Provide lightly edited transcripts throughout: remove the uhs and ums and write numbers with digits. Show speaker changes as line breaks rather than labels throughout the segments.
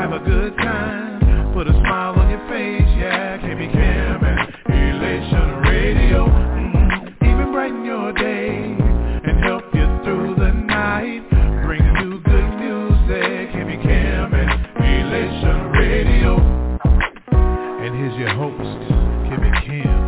have a good time, put a smile on your face, yeah, can't be Cam and Elation Radio. Even brighten your day and help you through the night. Bring you good music, can't be Cam and Elation Radio. And here's your host, Kimmy Kim.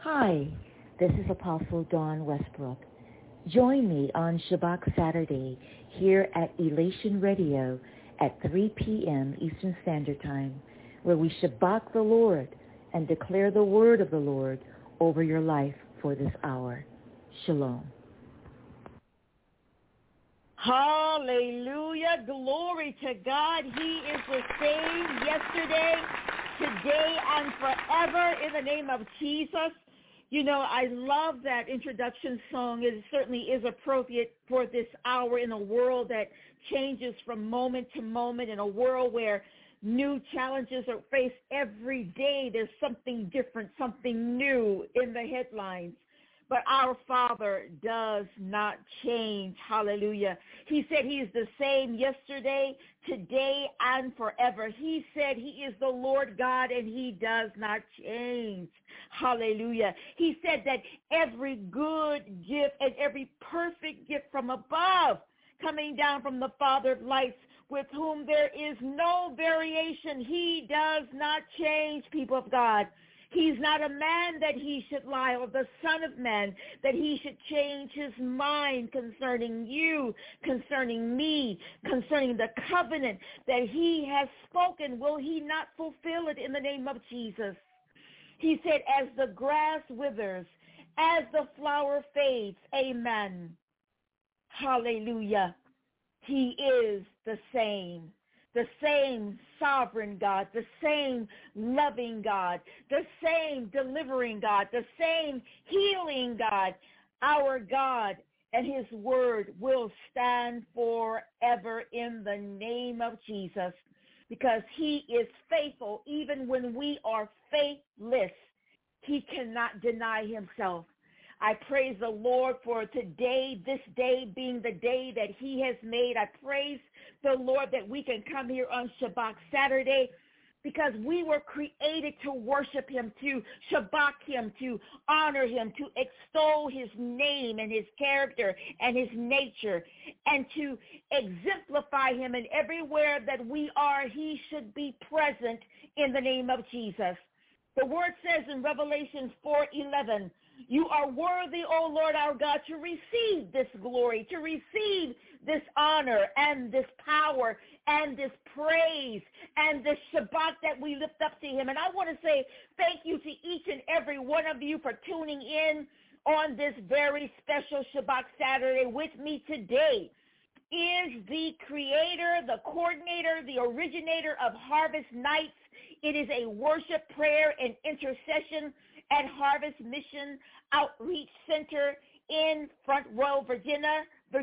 Hi, this is Apostle Dawn Westbrook. Join me on Shabbat Saturday here at Elation Radio at 3 p.m. Eastern Standard Time, where we Shabbat the Lord and declare the word of the Lord over your life for this hour. Shalom.
Hallelujah. Glory to God. He is the same yesterday, today, and forever in the name of Jesus. You know, I love that introduction song. It certainly is appropriate for this hour in a world that changes from moment to moment, in a world where new challenges are faced every day. There's something different, something new in the headlines. But our Father does not change. Hallelujah. He said he is the same yesterday, today, and forever. He said he is the Lord God and he does not change. Hallelujah. He said that every good gift and every perfect gift from above, coming down from the Father of lights, with whom there is no variation. He does not change, people of God. He's not a man that he should lie, or the Son of Man that he should change his mind concerning you, concerning me, concerning the covenant that he has spoken. Will he not fulfill it in the name of Jesus? He said, as the grass withers, as the flower fades, amen. Hallelujah. He is the same sovereign God, the same loving God, the same delivering God, the same healing God. Our God and his word will stand forever in the name of Jesus, because he is faithful even when we are faithless. He cannot deny himself. I praise the Lord for today, this day being the day that he has made. I praise the Lord that we can come here on Shabbat Saturday, because we were created to worship him, to Shabbat him, to honor him, to extol his name and his character and his nature, and to exemplify him. And everywhere that we are, he should be present in the name of Jesus. The word says in Revelation 4:11, you are worthy, O Lord our God, to receive this glory, to receive this honor and this power and this praise and this Shabbat that we lift up to him. And I want to say thank you to each and every one of you for tuning in on this very special Shabbat Saturday with me today. Is the creator, the coordinator, the originator of Harvest Nights. It is a worship, prayer, and intercession at Harvest Mission Outreach Center in Front Royal, Virginia.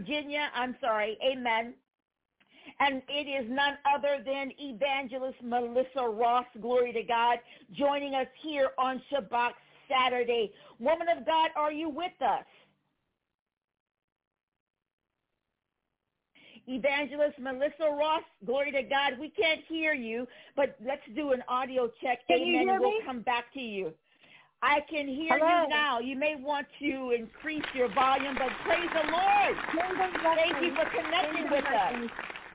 Amen. And it is none other than Evangelist Melissa Ross, glory to God, joining us here on Shabbat Saturday. Woman of God, are you with us? Evangelist Melissa Ross, glory to God. We can't hear you, but let's do an audio check. Amen, and we'll come back to you. I can hear you now. You may want to increase your volume, but praise the Lord. Thank you for connecting with us.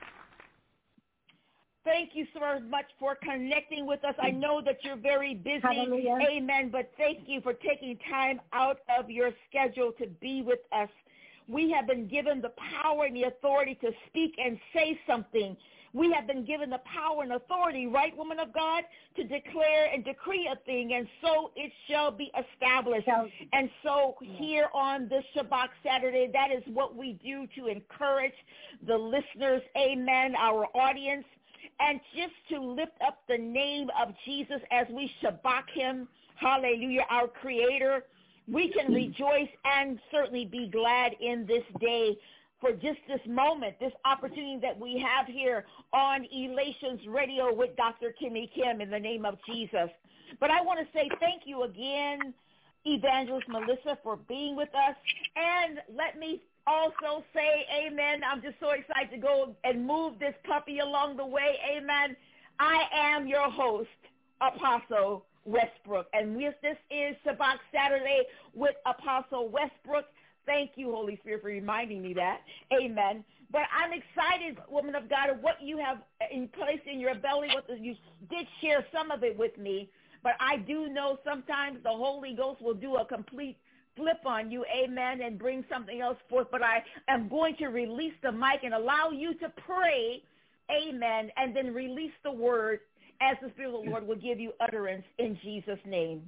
Thank you so much for connecting with us. I know that you're very busy. Hallelujah. Amen, but thank you for taking time out of your schedule to be with us. We have been given the power and the authority to speak and say something. We have been given the power and authority, right, woman of God, to declare and decree a thing, and so it shall be established. And so here on this Shabbat Saturday, that is what we do to encourage the listeners, amen, our audience, and just to lift up the name of Jesus as we Shabbat him, hallelujah, our creator. We can rejoice and certainly be glad in this day for just this moment, this opportunity that we have here on Elations Radio with Dr. Kimmy Kim in the name of Jesus. But I want to say thank you again, Evangelist Melissa, for being with us. And let me also say, amen, I'm just so excited to go and move this puppy along the way, amen. I am your host, Apostle Westbrook, and this is Shabbat Saturday with Apostle Westbrook. Thank you, Holy Spirit, for reminding me that. Amen. But I'm excited, woman of God, of what you have in place in your belly. You did share some of it with me But I do know sometimes the Holy Ghost will do a complete flip on you, amen, and bring something else forth. But I am going to release the mic and allow you to pray, amen, and then release the word as the Spirit of the Lord will give you utterance in Jesus' name.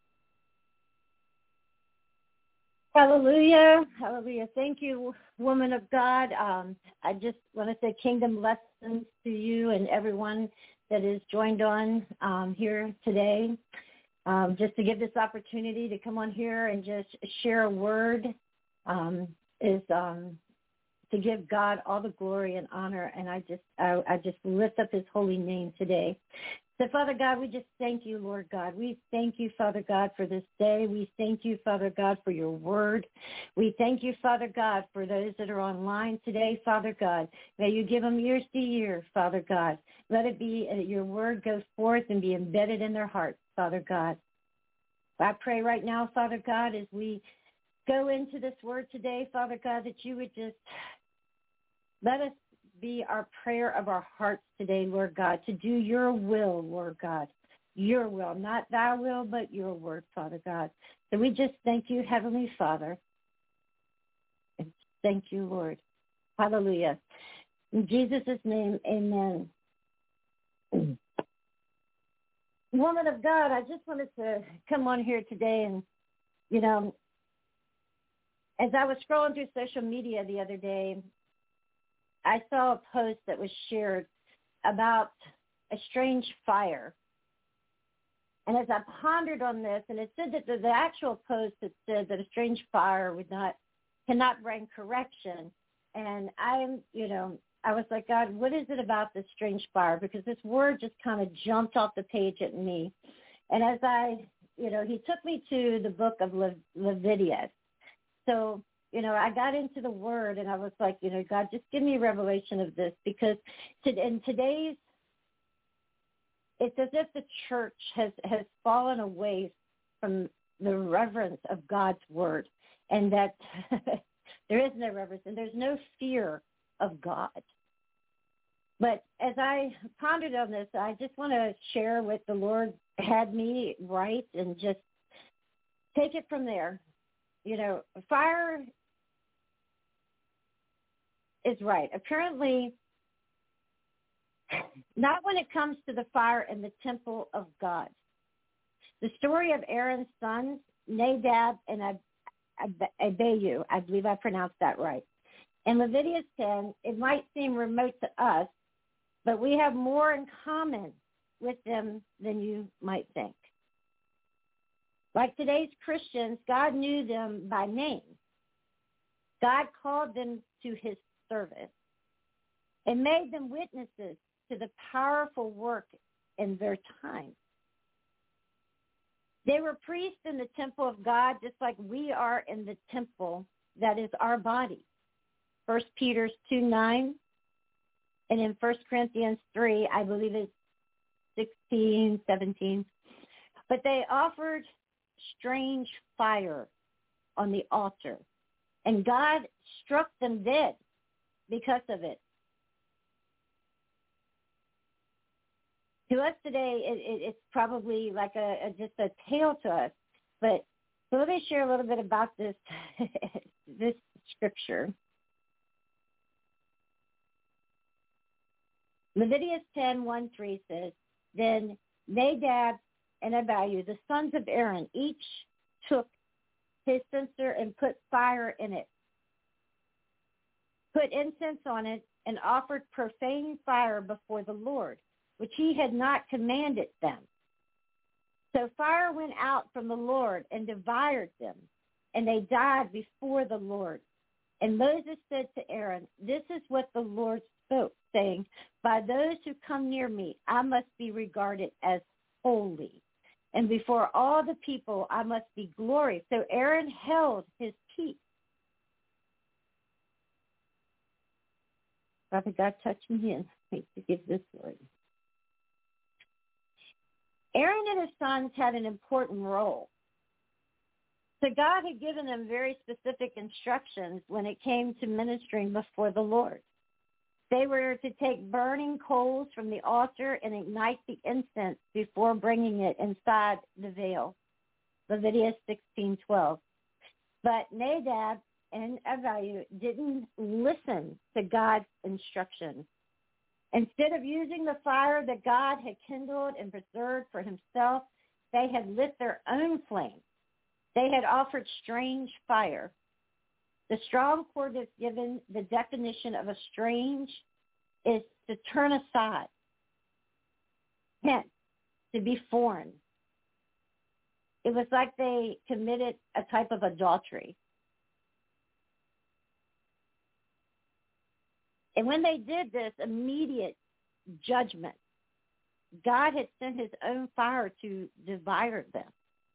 Hallelujah. Hallelujah. Thank you, woman of God. I just want to say kingdom blessings to you and everyone that is joined on here today. Just to give this opportunity to come on here and just share a word is to give God all the glory and honor, and I just lift up his holy name today. So, Father God, we just thank you, Lord God. We thank you, Father God, for this day. We thank you, Father God, for your word. We thank you, Father God, for those that are online today, Father God. May you give them ears to hear, Father God. Let it be your word go forth and be embedded in their hearts, Father God. I pray right now, Father God, as we go into this word today, Father God, that you would just let us be our prayer of our hearts today, Lord God, to do your will, Lord God, your will, not thy will, but your word, Father God. So we just thank you, Heavenly Father. And thank you, Lord. Hallelujah. In Jesus' name, amen. Woman of God, I just wanted to come on here today and, as I was scrolling through social media the other day, I saw a post that was shared about a strange fire. And as I pondered on this, and it said that the actual post that said that a strange fire cannot bring correction. And I was like, God, what is it about this strange fire? Because this word just kind of jumped off the page at me. And as he took me to the book of Leviticus. So, I got into the word and I was like, God, just give me a revelation of this, because in today's, it's as if the church has fallen away from the reverence of God's word, and that there is no reverence and there's no fear of God. But as I pondered on this, I just want to share what the Lord had me write and just take it from there. Fire is right. Apparently, not when it comes to the fire in the temple of God. The story of Aaron's sons, Nadab and Abihu, I believe I pronounced that right. In Leviticus 10, it might seem remote to us, but we have more in common with them than you might think. Like today's Christians, God knew them by name. God called them to his service and made them witnesses to the powerful work in their time. They were priests in the temple of God, just like we are in the temple that is our body. 1 Peter 2:9, and in 1 Corinthians 3, I believe it's 16, 17. But they offered strange fire on the altar, and God struck them dead because of it. To us today, it's probably like just a tale to us. But so let me share a little bit about this this scripture. Leviticus 10:1-3 says, Then Nadab and Abihu, the sons of Aaron, each took his censer and put fire in it, put incense on it, and offered profane fire before the Lord, which he had not commanded them. So fire went out from the Lord and devoured them, and they died before the Lord. And Moses said to Aaron, This is what the Lord spoke, saying, By those who come near me, I must be regarded as holy, and before all the people I must be glorious. So Aaron held his peace. Father God, touch me and make to give this word. Aaron and his sons had an important role. So God had given them very specific instructions when it came to ministering before the Lord. They were to take burning coals from the altar and ignite the incense before bringing it inside the veil. Leviticus 16:12. But Nadab and Abihu didn't listen to God's instructions. Instead of using the fire that God had kindled and preserved for himself, they had lit their own flame. They had offered strange fire. The Strong Concordance given the definition of a strange is to turn aside, hence, to be foreign. It was like they committed a type of adultery. And when they did this, immediate judgment, God had sent his own fire to devour them.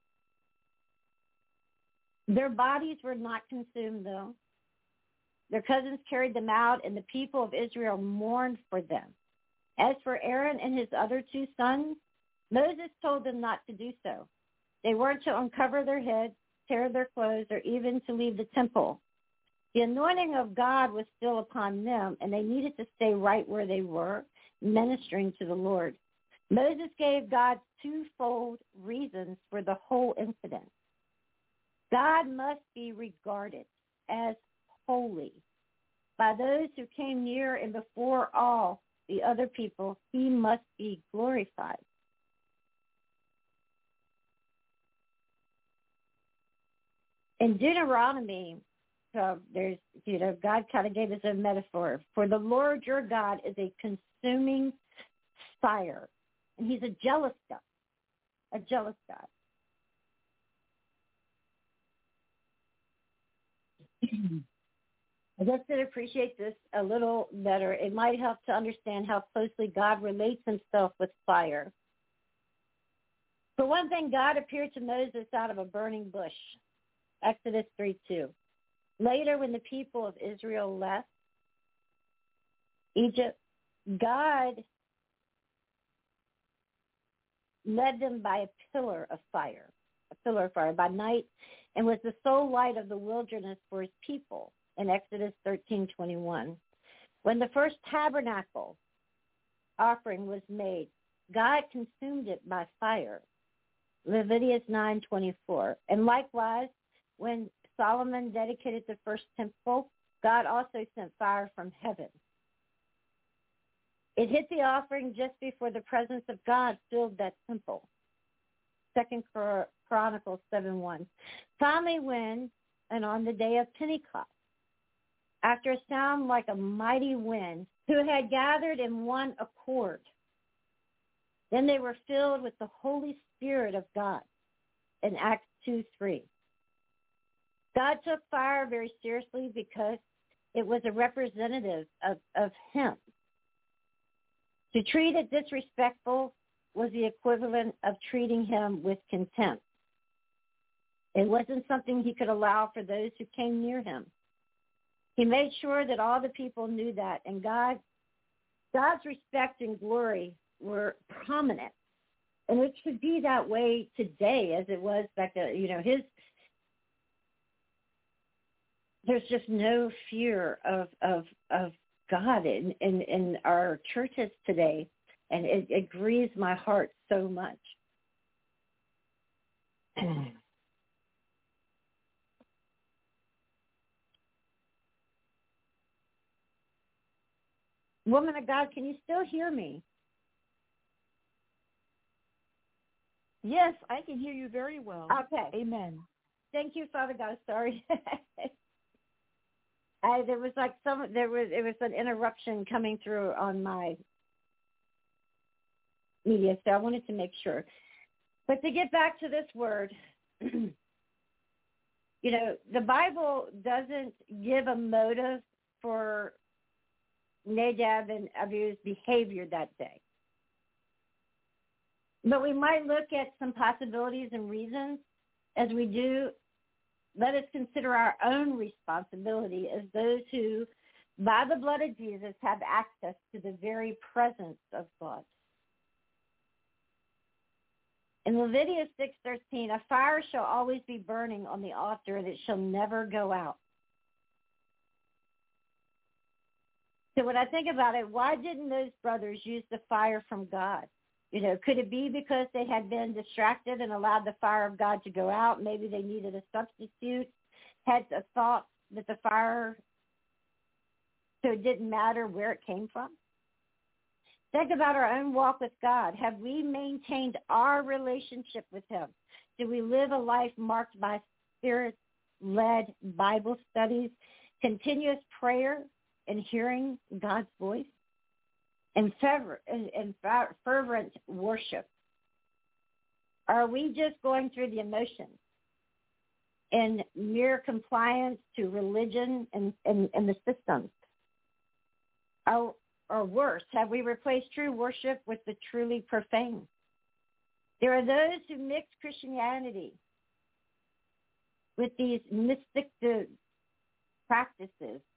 Their bodies were not consumed, though. Their cousins carried them out, and the people of Israel mourned for them. As for Aaron and his other 2 sons, Moses told them not to do so. They weren't to uncover their heads, tear their clothes, or even to leave the temple. The anointing of God was still upon them, and they needed to stay right where they were, ministering to the Lord. Moses gave God 2-fold reasons for the whole incident. God must be regarded as holy by those who came near, and before all the other people, he must be glorified. In Deuteronomy, so there's, God kind of gave us a metaphor. For the Lord your God is a consuming fire, and he's a jealous God. I guess to appreciate this a little better, it might help to understand how closely God relates himself with fire. For one thing, God appeared to Moses out of a burning bush, Exodus 3:2. Later, when the people of Israel left Egypt, God led them by a pillar of fire by night, and was the sole light of the wilderness for his people, in Exodus 13:21. When the first tabernacle offering was made, God consumed it by fire, Leviticus 9:24. And likewise, when Solomon dedicated the first temple, God also sent fire from heaven. It hit the offering just before the presence of God filled that temple. 2 Chronicles 7:1. Finally, when, and on the day of Pentecost, after a sound like a mighty wind, who had gathered in one accord, then they were filled with the Holy Spirit of God, in Acts 2:3. God took fire very seriously because it was a representative of him. To treat it disrespectful was the equivalent of treating him with contempt. It wasn't something he could allow for those who came near him. He made sure that all the people knew that, and God's respect and glory were prominent. And it should be that way today as it was back then. There's just no fear of God in our churches today, and it grieves my heart so much. Woman of God, can you still hear me?
Yes, I can hear you very well.
Okay.
Amen.
Thank you, Father God. Sorry. There was an interruption coming through on my media, so I wanted to make sure. But to get back to this word, the Bible doesn't give a motive for Nadab and Abihu's behavior that day. But we might look at some possibilities and reasons. As we do, let us consider our own responsibility as those who, by the blood of Jesus, have access to the very presence of God. In Leviticus 6:13, a fire shall always be burning on the altar, and it shall never go out. So when I think about it, why didn't those brothers use the fire from God? Could it be because they had been distracted and allowed the fire of God to go out? Maybe they needed a substitute, had a thought that the fire, so it didn't matter where it came from. Think about our own walk with God. Have we maintained our relationship with him? Do we live a life marked by Spirit-led Bible studies, continuous prayer, and hearing God's voice, and fervent worship? Are we just going through the emotions and mere compliance to religion and the systems? Or worse, have we replaced true worship with the truly profane? There are those who mix Christianity with these mystic practices,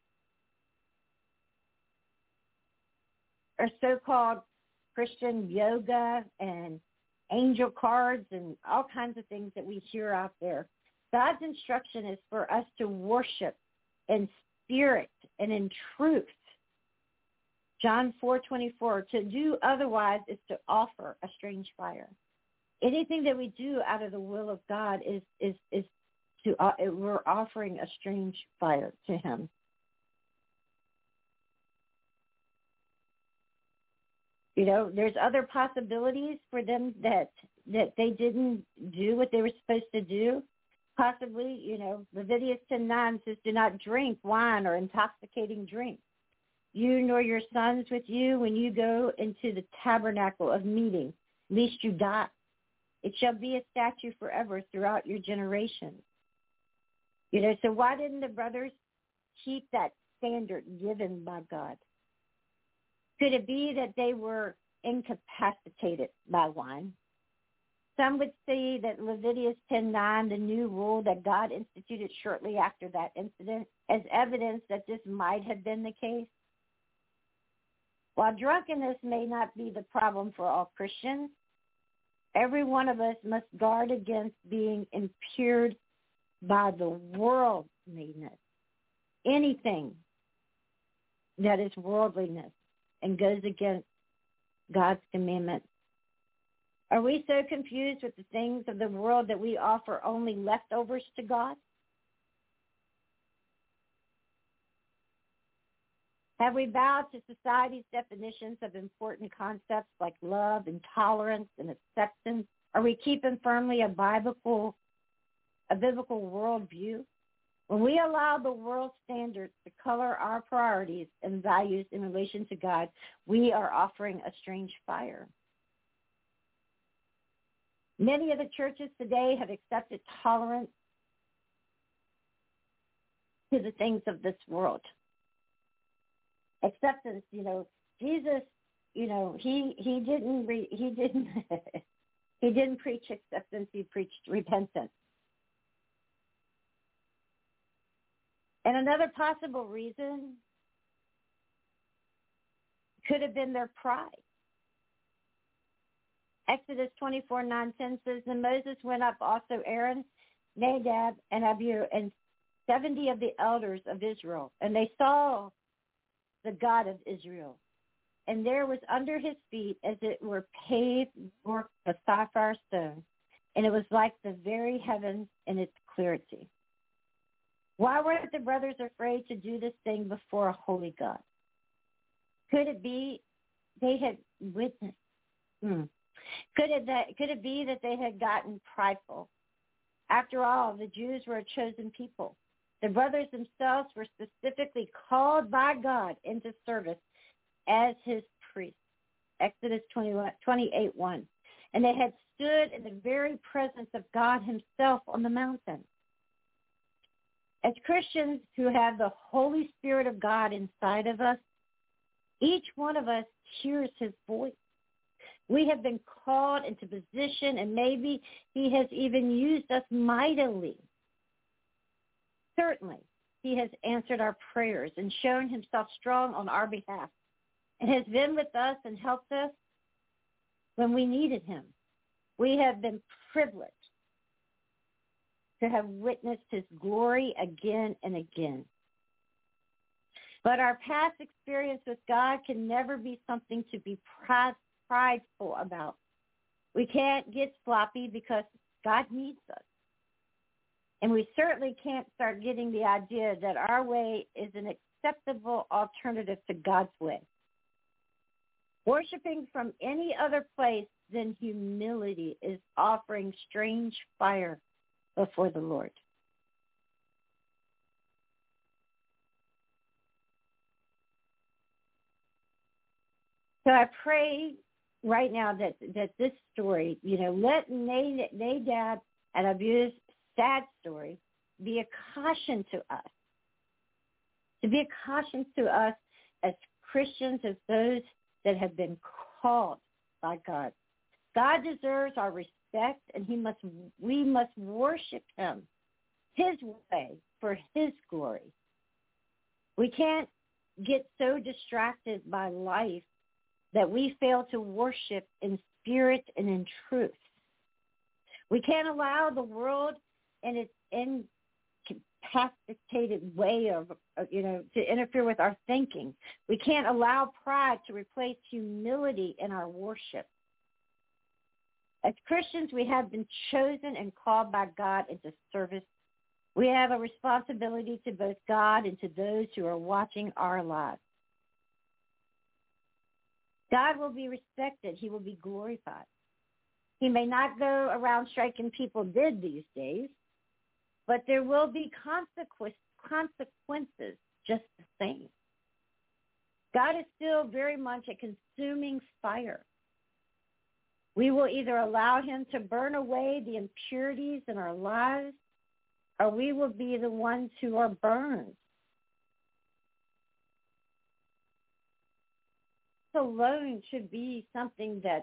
or so-called Christian yoga and angel cards and all kinds of things that we hear out there. God's instruction is for us to worship in spirit and in truth. John 4:24, to do otherwise is to offer a strange fire. Anything that we do out of the will of God is to we're offering a strange fire to him. There's other possibilities for them that they didn't do what they were supposed to do. Possibly, Leviticus 10:9 says, do not drink wine or intoxicating drink, you nor your sons with you, when you go into the tabernacle of meeting, lest you die. It shall be a statute forever throughout your generations. So why didn't the brothers keep that standard given by God? Could it be that they were incapacitated by wine? Some would say that Leviticus 10:9, the new rule that God instituted shortly after that incident, as evidence that this might have been the case. While drunkenness may not be the problem for all Christians, every one of us must guard against being impaired by the worldliness. Anything that is worldliness and goes against God's commandments. Are we so confused with the things of the world that we offer only leftovers to God? Have we bowed to society's definitions of important concepts like love and tolerance and acceptance? Are we keeping firmly a biblical worldview? When we allow the world standards to color our priorities and values in relation to God, we are offering a strange fire. Many of the churches today have accepted tolerance to the things of this world. Acceptance, Jesus, he didn't he didn't preach acceptance. He preached repentance. And another possible reason could have been their pride. Exodus 24:9-10 says, and Moses went up, also Aaron, Nadab, and Abihu, and 70 of the elders of Israel. And they saw the God of Israel. And there was under his feet, as it were, paved work of sapphire stone. And it was like the very heavens in its clarity. Why weren't the brothers afraid to do this thing before a holy God? Could it be they had witnessed? Could it be that they had gotten prideful? After all, the Jews were a chosen people. The brothers themselves were specifically called by God into service as his priests. Exodus 28:1. And they had stood in the very presence of God himself on the mountain. As Christians who have the Holy Spirit of God inside of us, each one of us hears his voice. We have been called into position, and maybe he has even used us mightily. Certainly, he has answered our prayers and shown himself strong on our behalf, and has been with us and helped us when we needed him. We have been privileged to have witnessed his glory again and again. But our past experience with God can never be something to be prideful about. We can't get sloppy because God needs us. And we certainly can't start getting the idea that our way is an acceptable alternative to God's way. Worshipping from any other place than humility is offering strange fire before the Lord. So I pray right now that this story, let Nadab and Abihu's sad story be a caution to us. To be a caution to us as Christians, as those that have been called by God. God deserves our respect, and we must worship him his way for his glory. We can't get so distracted by life that we fail to worship in spirit and in truth. We can't allow the world and its incapacitated way of, to interfere with our thinking. We can't allow pride to replace humility in our worship. As Christians, we have been chosen and called by God into service. We have a responsibility to both God and to those who are watching our lives. God will be respected. He will be glorified. He may not go around striking people dead these days, but there will be consequences just the same. God is still very much a consuming fire. We will either allow him to burn away the impurities in our lives, or we will be the ones who are burned. Alone should be something that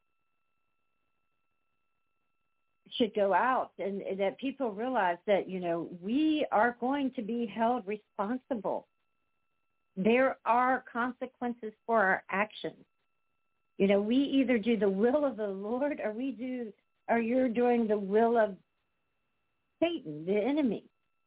should go out, and that people realize that, we are going to be held responsible. There are consequences for our actions. We either do the will of the Lord, or you're doing the will of Satan, the enemy.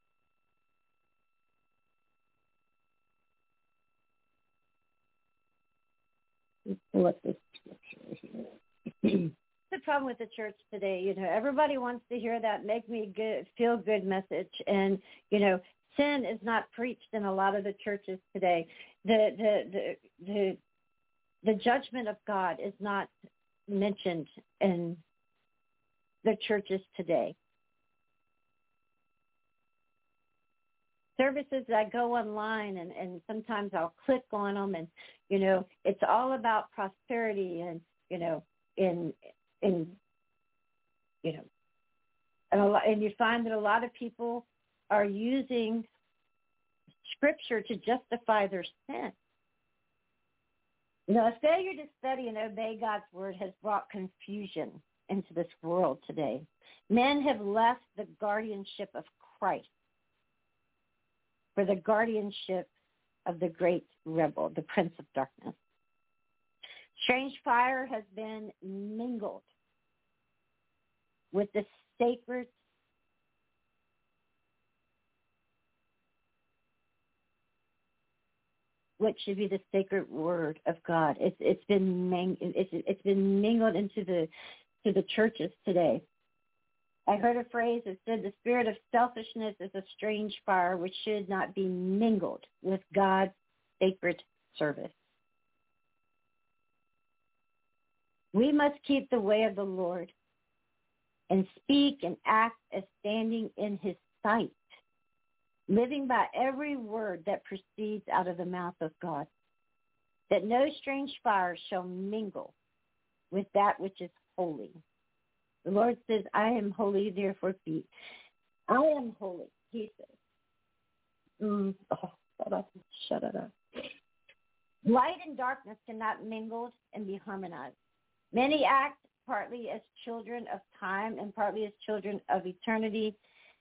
Let's pull up this scripture here. The problem with the church today, everybody wants to hear that make me feel good message, and sin is not preached in a lot of the churches today. The judgment of God is not mentioned in the churches today. Services, I go online and sometimes I'll click on them, and it's all about prosperity, and and you find that a lot of people are using scripture to justify their sin. A failure to study and obey God's word has brought confusion into this world today. Men have left the guardianship of Christ for the guardianship of the great rebel, the prince of darkness. Strange fire has been mingled with the sacred what should be the sacred word of God. It's been mingled into the churches today. I heard a phrase that said the spirit of selfishness is a strange fire which should not be mingled with God's sacred service. We must keep the way of the Lord and speak and act as standing in his sight, living by every word that proceeds out of the mouth of God, that no strange fire shall mingle with that which is holy. The Lord says, I am holy, therefore be. I am holy, he says. Shut it up. Light and darkness cannot mingle and be harmonized. Many act partly as children of time and partly as children of eternity.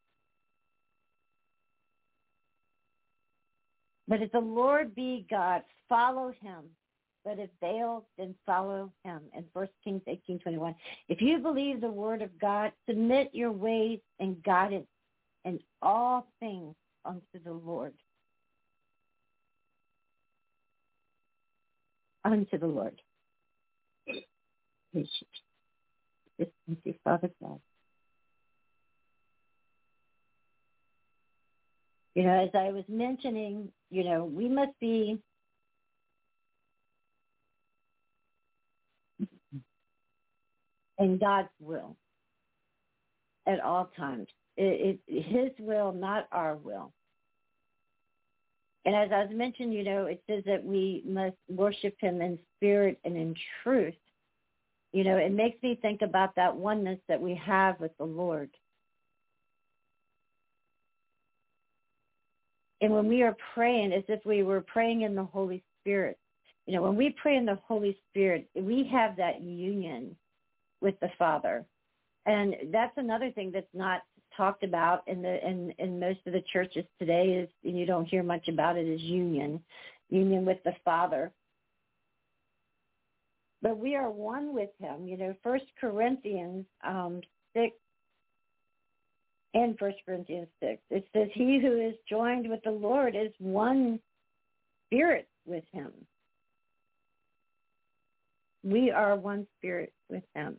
But if the Lord be God, follow him. But if Baal, then follow him. In 1 Kings 18:21. If you believe the word of God, submit your ways and guidance in all things unto the Lord. unto the Lord. Thank you, Father God. As I was mentioning, we must be in God's will at all times. His will, not our will. And as I was mentioned, it says that we must worship him in spirit and in truth. It makes me think about that oneness that we have with the Lord. And when we are praying, as if we were praying in the Holy Spirit, when we pray in the Holy Spirit, we have that union with the Father. And that's another thing that's not talked about in most of the churches today is, and you don't hear much about it, is union with the Father. But we are one with him. 1 Corinthians 6 and 1 Corinthians 6, it says, he who is joined with the Lord is one spirit with him. We are one spirit with him.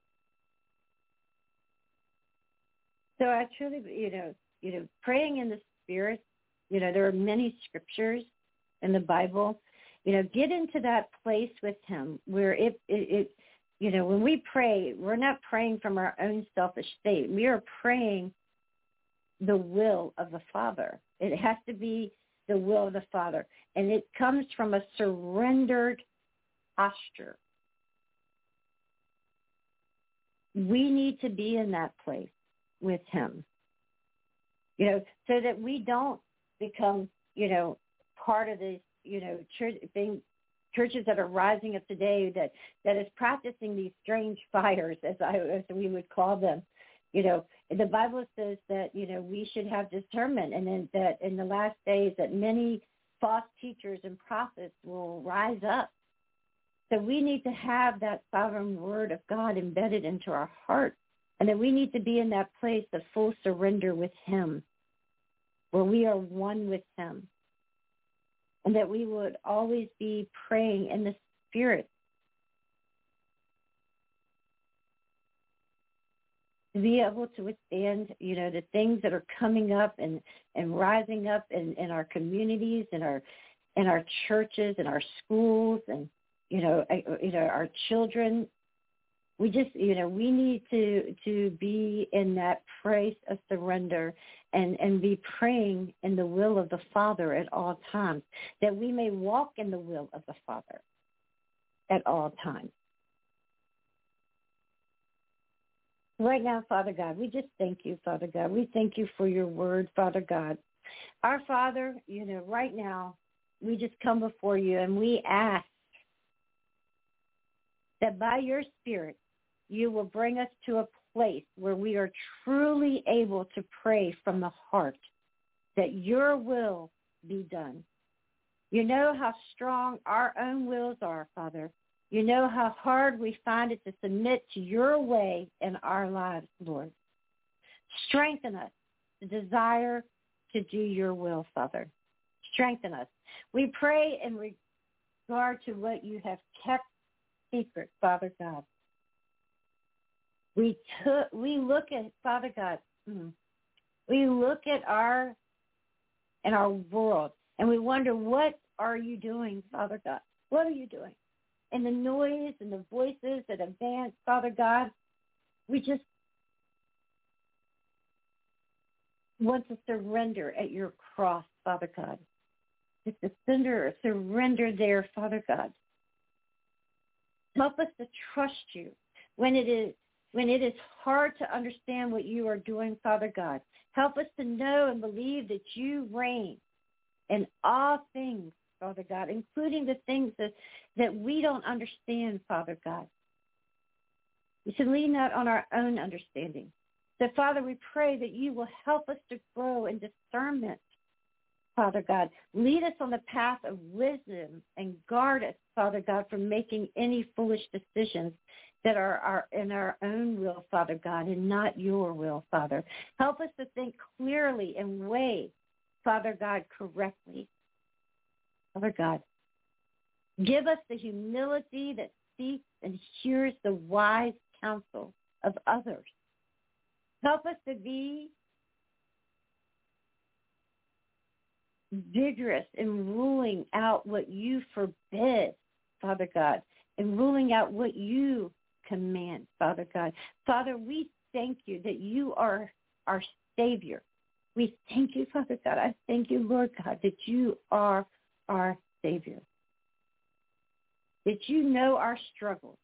So I truly, praying in the Spirit, there are many scriptures in the Bible. Get into that place with him where when we pray, we're not praying from our own selfish state. We are praying the will of the Father. It has to be the will of the Father. And it comes from a surrendered posture. We need to be in that place with him, so that we don't become, part of these, churches that are rising up today that is practicing these strange fires, as we would call them. The Bible says that, we should have discernment, and then that in the last days that many false teachers and prophets will rise up. So we need to have that sovereign word of God embedded into our heart. And that we need to be in that place of full surrender with him, where we are one with him. And that we would always be praying in the Spirit. To be able to withstand, the things that are coming up and rising up in our communities, in our churches, in our schools, and, our children. We just, we need to be in that place of surrender and be praying in the will of the Father at all times, that we may walk in the will of the Father at all times. Right now, Father God, we just thank you, Father God. We thank you for your word, Father God. Our Father, right now, we just come before you and we ask that by your Spirit, you will bring us to a place where we are truly able to pray from the heart, that your will be done. You know how strong our own wills are, Father. You know how hard we find it to submit to your way in our lives, Lord. Strengthen us to desire to do your will, Father. Strengthen us. We pray in regard to what you have kept secret, Father God. We look at, Father God, we look at our world and we wonder, what are you doing, Father God? What are you doing? And the noise and the voices that advance, Father God, we just want to surrender at your cross, Father God. Just to surrender there, Father God. Help us to trust you when it is hard to understand what you are doing, Father God. Help us to know and believe that you reign in all things, Father God, including the things that we don't understand, Father God. We should lean not on our own understanding. So, Father, we pray that you will help us to grow in discernment, Father God. Lead us on the path of wisdom and guard us, Father God, from making any foolish decisions that are in our own will, Father God, and not your will, Father. Help us to think clearly and weigh, Father God, correctly. Father God, Give us the humility that seeks and hears the wise counsel of others. Help us to be vigorous in ruling out what you forbid, Father God, and ruling out what you command, Father God. Father, we thank you that you are our Savior. We thank you, Father God. I thank you, Lord God, that you are our Savior, that you know our struggles.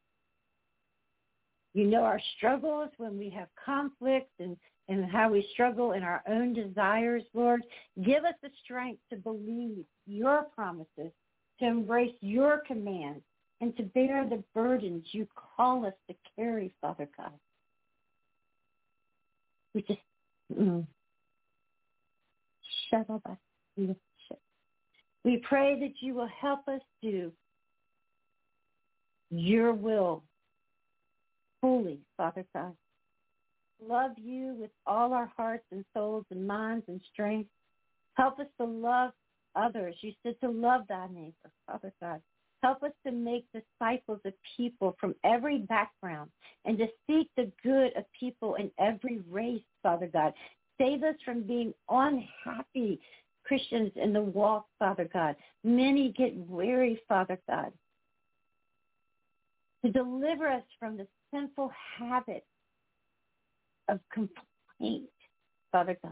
You know our struggles when we have conflicts and how we struggle in our own desires, Lord. Give us the strength to believe your promises, to embrace your commands, and to bear the burdens you call us to carry, Father God. We just, shut up. We pray that you will help us do your will fully, Father God. Love you with all our hearts and souls and minds and strength. Help us to love others. You said to love thy neighbor, Father God. Help us to make disciples of people from every background and to seek the good of people in every race, Father God. Save us from being unhappy Christians in the walk, Father God. Many get weary, Father God. To deliver us from the sinful habit of complaint, Father God.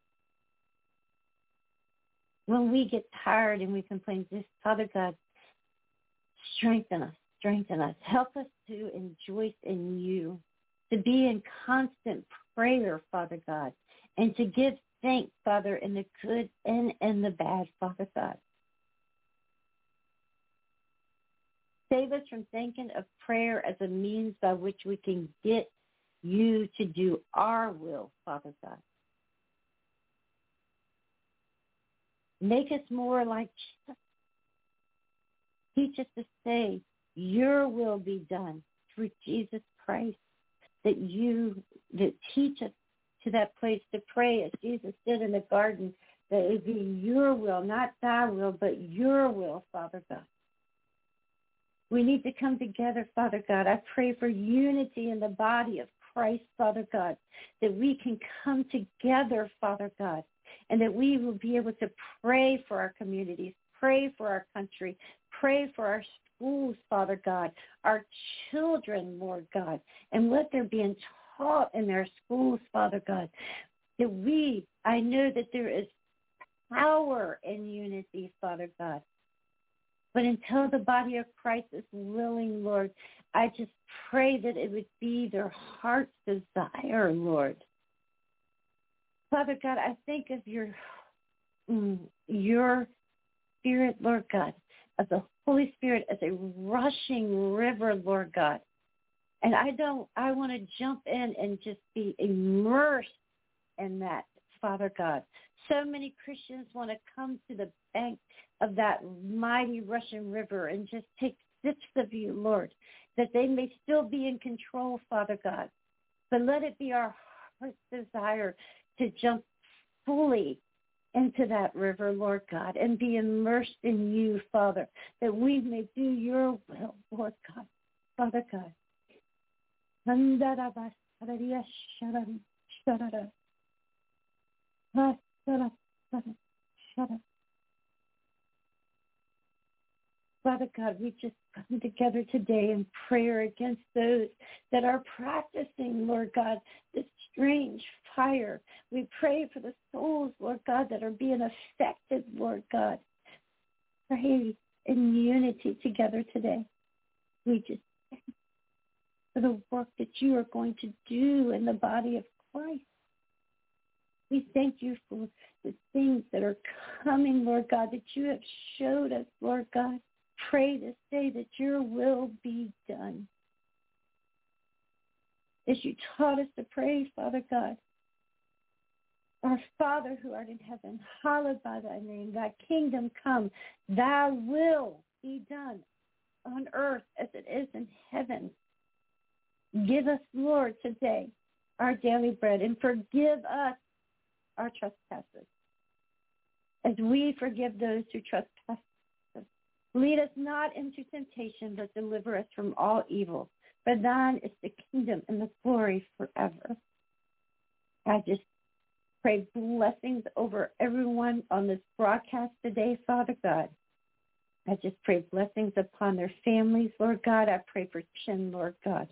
When we get tired and we complain, just, Father God, strengthen us. Help us to rejoice in you, to be in constant prayer, Father God, and to give thanks, Father, in the good and in the bad, Father God. Save us from thinking of prayer as a means by which we can get you to do our will, Father God. Make us more like Jesus. Teach us to say, your will be done through Jesus Christ, that teach us to that place to pray as Jesus did in the garden, that it be your will, not thy will, but your will, Father God. We need to come together, Father God. I pray for unity in the body of Christ, Father God, that we can come together, Father God, and that we will be able to pray for our communities, pray for our country, pray for our schools, Father God, our children, Lord God, and what they're being taught in their schools, Father God, that I know that there is power in unity, Father God. But until the body of Christ is willing, Lord, I just pray that it would be their heart's desire, Lord. Father God, I think of your Spirit, Lord God, as the Holy Spirit, as a rushing river, Lord God. And I want to jump in and just be immersed in that, Father God. So many Christians want to come to the bank of that mighty rushing river and just take sips of you, Lord, that they may still be in control, Father God. But let it be our heart's desire to jump fully into that river, Lord God, and be immersed in you, Father, that we may do your will, Lord God. Father God. Father God, we just come together today in prayer against those that are practicing, Lord God, this strange fire. We pray for the souls, Lord God, that are being affected, Lord God. Pray in unity together today. We just thank you for the work that you are going to do in the body of Christ. We thank you for the things that are coming, Lord God, that you have showed us, Lord God. Pray this day that your will be done. As you taught us to pray, Father God, our Father who art in heaven, hallowed by thy name, thy kingdom come, thy will be done on earth as it is in heaven. Give us, Lord, today our daily bread, and forgive us our trespasses as we forgive those who trespass us. Lead us not into temptation, but deliver us from all evil. For thine is the kingdom and the glory forever. I just pray blessings over everyone on this broadcast today, Father God. I just pray blessings upon their families, Lord God. I pray for Chin, Lord God.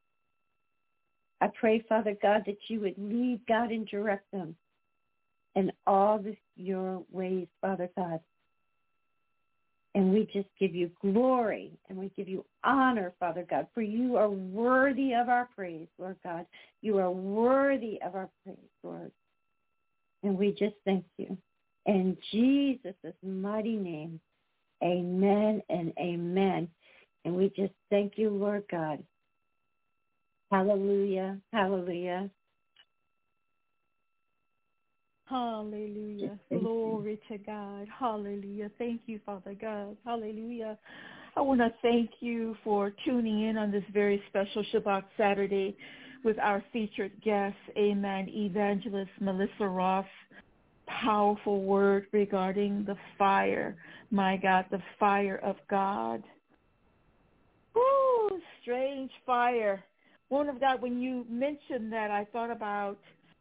I pray, Father God, that you would lead, God, and direct them in all your ways, Father God. And we just give you glory and we give you honor, Father God, for you are worthy of our praise, Lord God. You are worthy of our praise, Lord. And we just thank you. In Jesus' mighty name, amen and amen. And we just thank you, Lord God. Hallelujah, hallelujah.
Hallelujah. Glory to God. Hallelujah. Thank you, Father God. Hallelujah. I want to thank you for tuning in on this very special Shabbat Saturday with our featured guest, amen, Evangelist Melissa Ross. Powerful word regarding the fire. My God, the fire of God. Ooh, strange fire. Woman of God, when you mentioned that, I thought about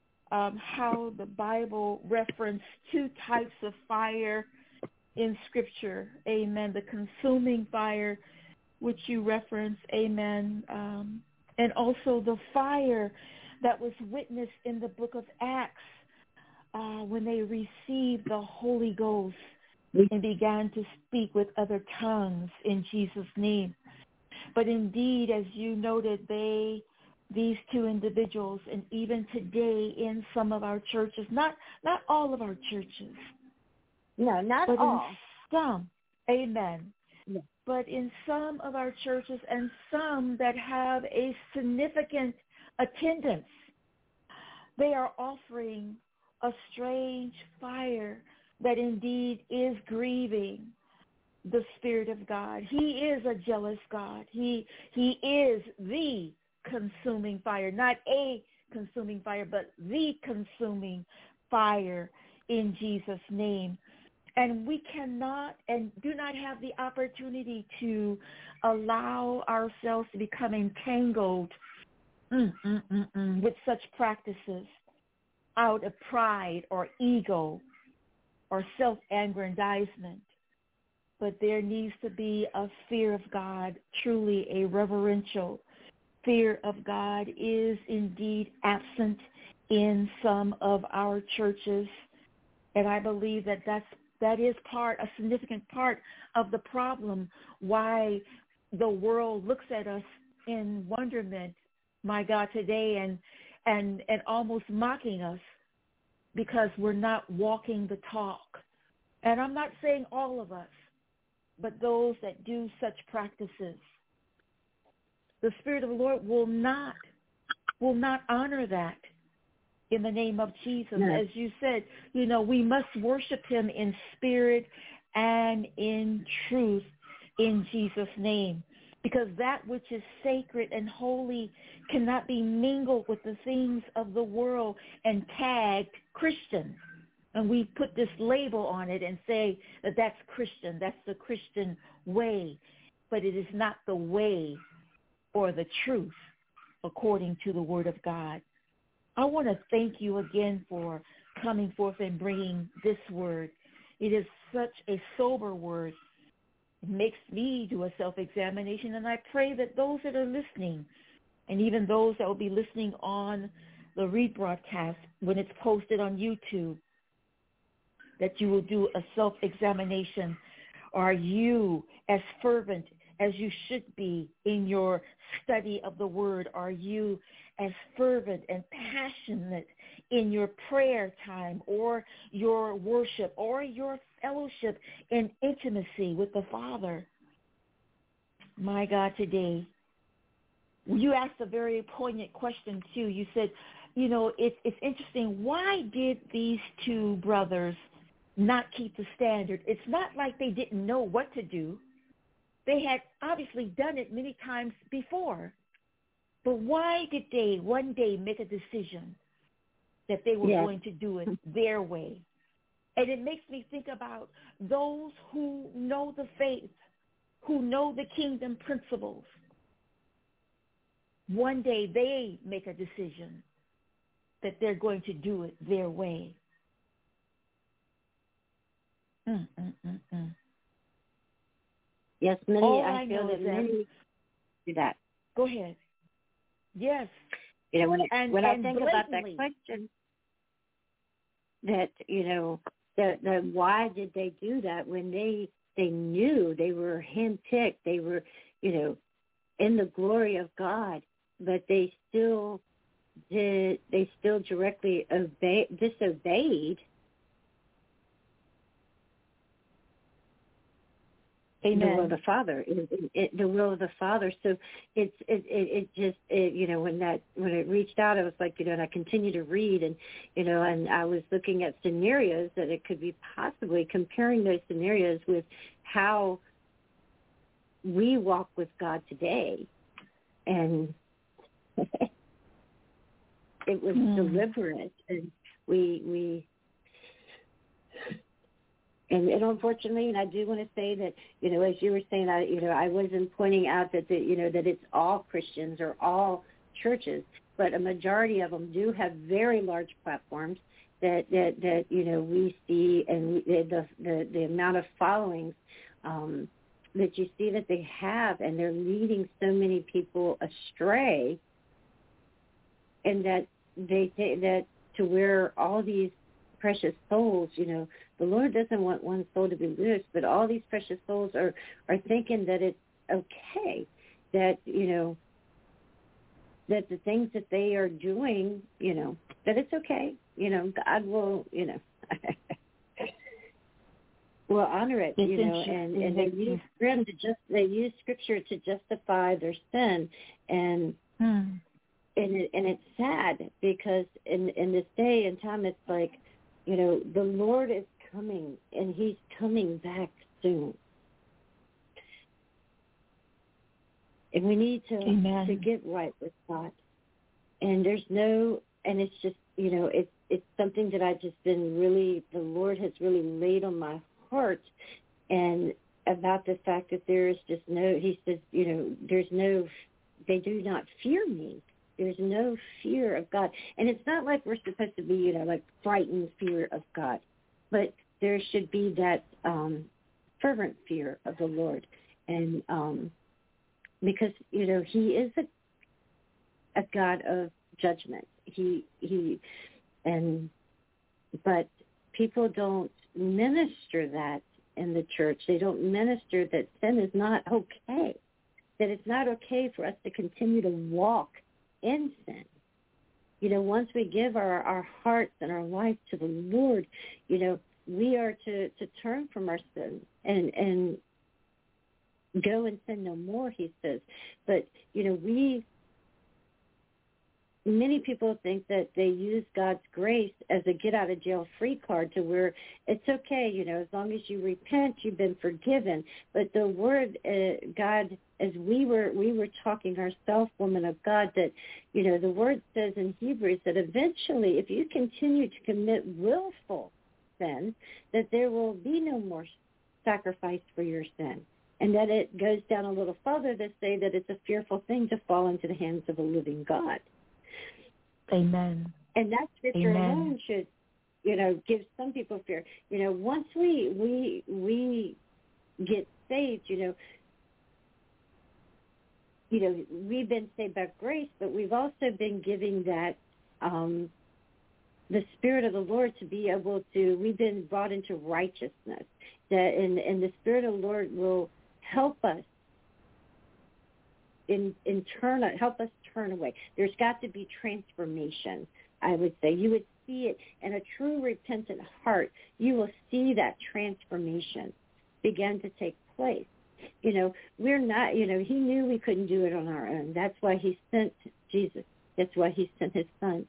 how the Bible referenced two types of fire in Scripture. Amen. The consuming fire, which you referenced. Amen. And also the fire that was witnessed in the book of Acts when they received the Holy Ghost and began to speak with other tongues in Jesus' name. But indeed, as you noted, these two individuals, and even today in some of our churches, not all of our churches.
No, not
but
all.
In some, amen.
Yeah.
But in some of our churches and some that have a significant attendance, they are offering a strange fire that indeed is grieving the Spirit of God. He is a jealous God. He is the consuming fire, not a consuming fire, but the consuming fire in Jesus' name. And we cannot and do not have the opportunity to allow ourselves to become entangled with such practices out of pride or ego or self-aggrandizement. But there needs to be a fear of God, truly a reverential fear of God is indeed absent in some of our churches. And I believe that that is a significant part of the problem, why the world looks at us in wonderment, my God, today and almost mocking us because we're not walking the talk. And I'm not saying all of us, but those that do such practices. The Spirit of the Lord will not honor that in the name of Jesus. Yes. As you said, we must worship him in spirit and in truth in Jesus' name, because that which is sacred and holy cannot be mingled with the things of the world and tagged Christian. And we put this label on it and say that that's Christian, that's the Christian way, but it is not the way or the truth according to the Word of God. I want to thank you again for coming forth and bringing this word. It is such a sober word. It makes me do a self-examination, and I pray that those that are listening, and even those that will be listening on the rebroadcast when it's posted on YouTube, that you will do a self-examination. Are you as fervent as you should be in your study of the Word? Are you as fervent and passionate in your prayer time or your worship or your fellowship and intimacy with the Father? My God, today, you asked a very poignant question, too. You said, it's interesting. Why did these two brothers not keep the standard? It's not like they didn't know what to do. They had obviously done it many times before. But why did they one day make a decision that they were going to do it their way? And it makes me think about those who know the faith, who know the kingdom principles, one day they make a decision that they're going to do it their way.
Yes, many.
All
I feel that many do that.
Go ahead. Yes.
You know, when I think
blatantly
about that question, that that why did they do that when they knew they were handpicked, they were in the glory of God, but they still directly disobeyed.
Amen.
The will of the Father, the will of the Father. So it just when it reached out, I was like, and I continued to read, and and I was looking at scenarios that it could be possibly comparing those scenarios with how we walk with God today, and it was deliberate, and we. And unfortunately, and I do want to say that, as you were saying, I wasn't pointing out that that it's all Christians or all churches, but a majority of them do have very large platforms that we see, and the amount of followings that you see that they have, and they're leading so many people astray, and that that to where all these precious souls, the Lord doesn't want one soul to be lost, but all these precious souls are thinking that it's okay, that, that the things that they are doing, that it's okay, God will, will honor it, and they use scripture to justify their sin, and it's sad because in this day and time, it's like, the Lord is coming, and he's coming back soon. And we need to get right with God. And it's just, it's something that I've just been the Lord has really laid on my heart, and about the fact that there is just he says, they do not fear me. There's no fear of God. And it's not like we're supposed to be, like frightened fear of God. But there should be that fervent fear of the Lord. And because, he is a God of judgment. But people don't minister that in the church. They don't minister that sin is not okay, that it's not okay for us to continue to walk in sin. Once we give our hearts and our life to the Lord, we are to turn from our sin and go and sin no more, he says. But, many people think that they use God's grace as a get-out-of-jail-free card to where it's okay, as long as you repent, you've been forgiven. But the word, God, as we were talking ourselves, woman of God, that, the word says in Hebrews that eventually, if you continue to commit willful sin, that there will be no more sacrifice for your sin. And that it goes down a little further to say that it's a fearful thing to fall into the hands of a living God.
Amen.
And that scripture alone should, give some people fear. Once we get saved, we've been saved by grace, but we've also been giving that the Spirit of the Lord to be able to. We've been brought into righteousness. That and the Spirit of the Lord will help us help us turn away. There's got to be transformation, I would say. You would see it in a true repentant heart. You will see that transformation begin to take place. We're not, he knew we couldn't do it on our own. That's why he sent Jesus. That's why he sent his son.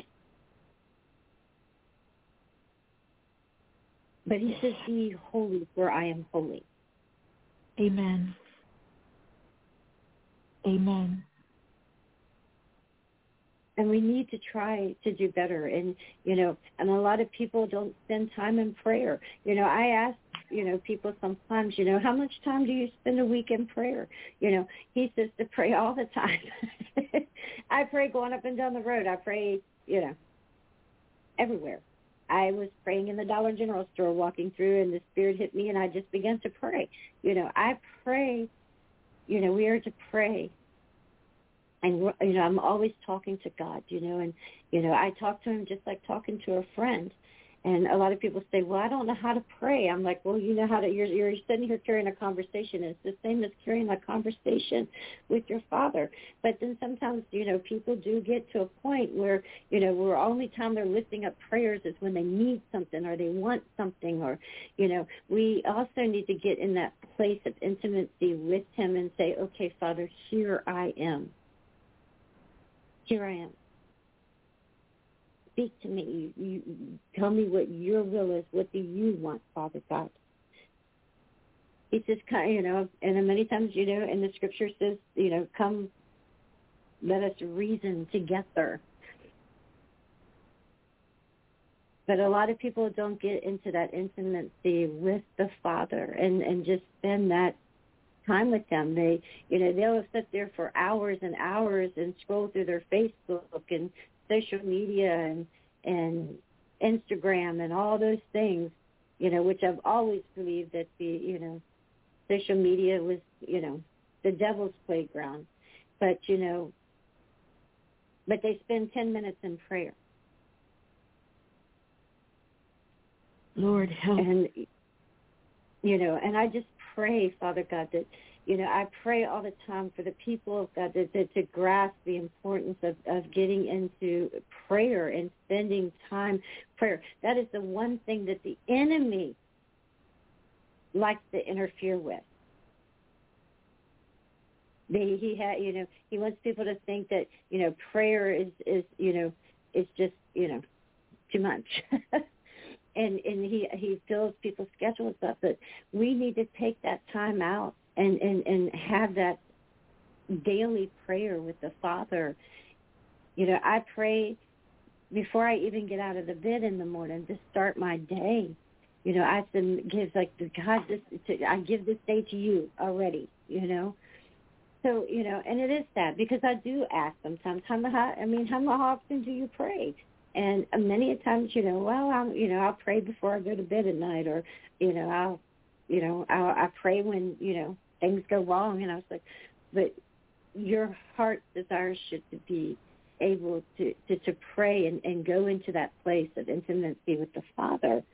But he says, be holy for I am holy.
Amen. Amen.
And we need to try to do better. And, and a lot of people don't spend time in prayer. I ask people sometimes, how much time do you spend a week in prayer? He says to pray all the time. I pray going up and down the road. I pray, everywhere. I was praying in the Dollar General store walking through, and the Spirit hit me, and I just began to pray. I pray, we are to pray. And, I'm always talking to God, and, I talk to him just like talking to a friend. And a lot of people say, well, I don't know how to pray. I'm like, well, you know how to, you're sitting here carrying a conversation. It's the same as carrying a conversation with your Father. But then sometimes, people do get to a point where, where only time they're lifting up prayers is when they need something or they want something, or, we also need to get in that place of intimacy with him and say, okay, Father, here I am. Here I am. Speak to me. You tell me what your will is. What do you want, Father God? It's just kind of, and then many times, and the scripture says, come, let us reason together. But a lot of people don't get into that intimacy with the Father and just spend that time with them. They'll sit there for hours and hours and scroll through their Facebook and social media and Instagram and all those things, which I've always believed that the, social media was, the devil's playground. But, but they spend 10 minutes in prayer.
Lord, help.
And, and I just pray, Father God, that, I pray all the time for the people of God to grasp the importance of getting into prayer and spending time prayer. That is the one thing that the enemy likes to interfere with. He wants people to think that, prayer is just, too much. And he fills people's schedules up, but we need to take that time out and have that daily prayer with the Father. I pray before I even get out of the bed in the morning to start my day. I give God, I give this day to you already. So and it is that, because I do ask sometimes, how often do you pray? And many a times, I'll pray before I go to bed at night, or, I pray when, things go wrong. And I was like, but your heart desire should be able to pray and go into that place of intimacy with the Father.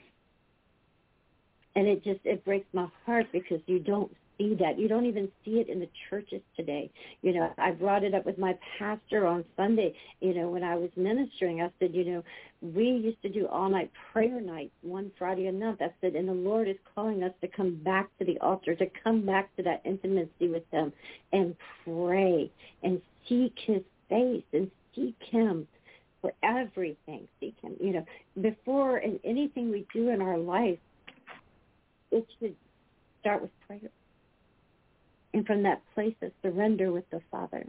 And it breaks my heart, because you don't see that. You don't even see it in the churches today. I brought it up with my pastor on Sunday, when I was ministering. I said, we used to do all-night prayer night one Friday a month. I said, and the Lord is calling us to come back to the altar, to come back to that intimacy with him and pray and seek his face and seek him for everything. Seek him, before in anything we do in our life, it should start with prayer. And from that place of surrender with the Father.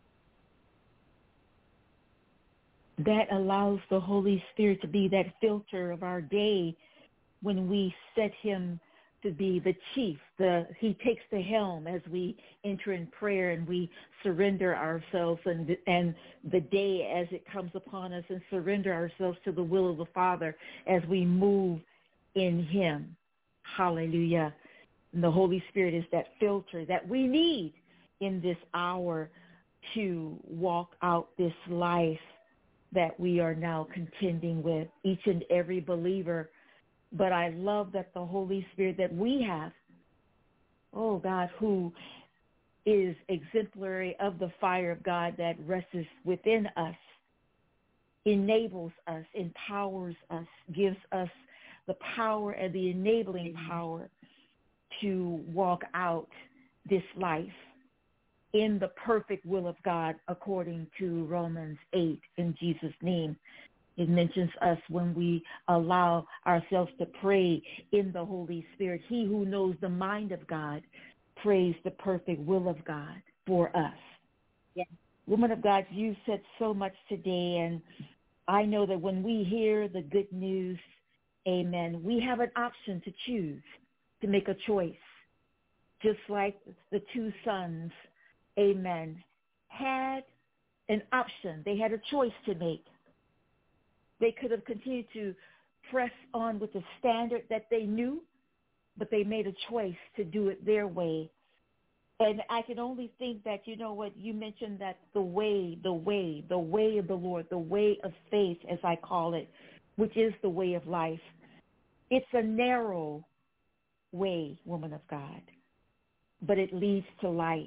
That allows the Holy Spirit to be that filter of our day when we set him to be the chief. He takes the helm as we enter in prayer, and we surrender ourselves and the day as it comes upon us, and surrender ourselves to the will of the Father as we move in him. Hallelujah. And the Holy Spirit is that filter that we need in this hour to walk out this life that we are now contending with, each and every believer. But I love that the Holy Spirit that we have, oh God, who is exemplary of the fire of God that rests within us, enables us, empowers us, gives us the power and the enabling power to walk out this life in the perfect will of God, according to Romans 8, in Jesus' name. It mentions us when we allow ourselves to pray in the Holy Spirit. He who knows the mind of God prays the perfect will of God for us.
Yes.
Woman of God, you said so much today, and I know that when we hear the good news Amen. We have an option to choose, to make a choice. Just like the two sons, amen, had an option. They had a choice to make. They could have continued to press on with the standard that they knew, but they made a choice to do it their way. And I can only think that, you know what, you mentioned that the way of the Lord, the way of faith, as I call it, which is the way of life. It's a narrow way, woman of God, but it leads to life.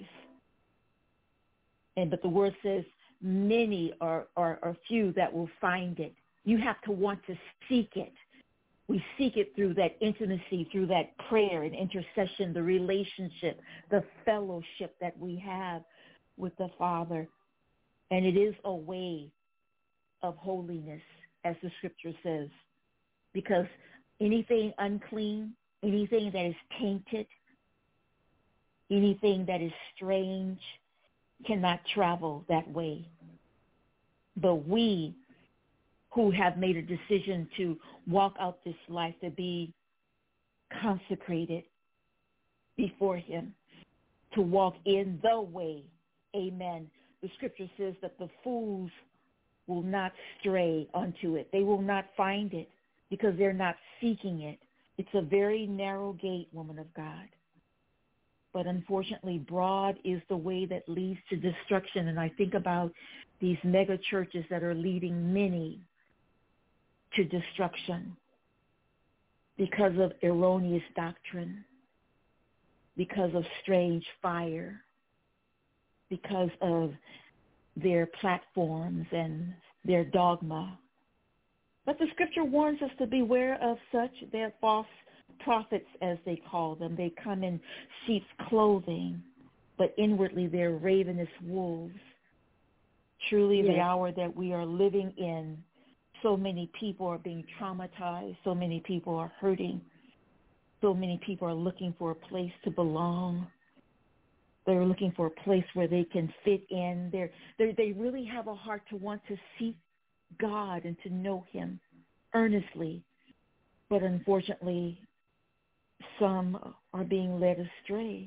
But the word says many are few that will find it. You have to want to seek it. We seek it through that intimacy, through that prayer and intercession, the relationship, the fellowship that we have with the Father. And it is a way of holiness, as the scripture says, because anything unclean, anything that is tainted, anything that is strange cannot travel that way. But we who have made a decision to walk out this life, to be consecrated before him, to walk in the way, amen. The scripture says that the fools will not stray onto it. They will not find it because they're not seeking it. It's a very narrow gate, woman of God. But unfortunately, broad is the way that leads to destruction. And I think about these mega churches that are leading many to destruction because of erroneous doctrine, because of strange fire, because of their platforms and their dogma. But the scripture warns us to beware of such. They're false prophets, as they call them. They come in sheep's clothing, but inwardly they're ravenous wolves. Truly, yes. The hour that we are living in, so many people are being traumatized. So many people are hurting. So many people are looking for a place to belong. They're looking for a place where they can fit in. They really have a heart to want to seek God and to know him earnestly. But unfortunately, some are being led astray.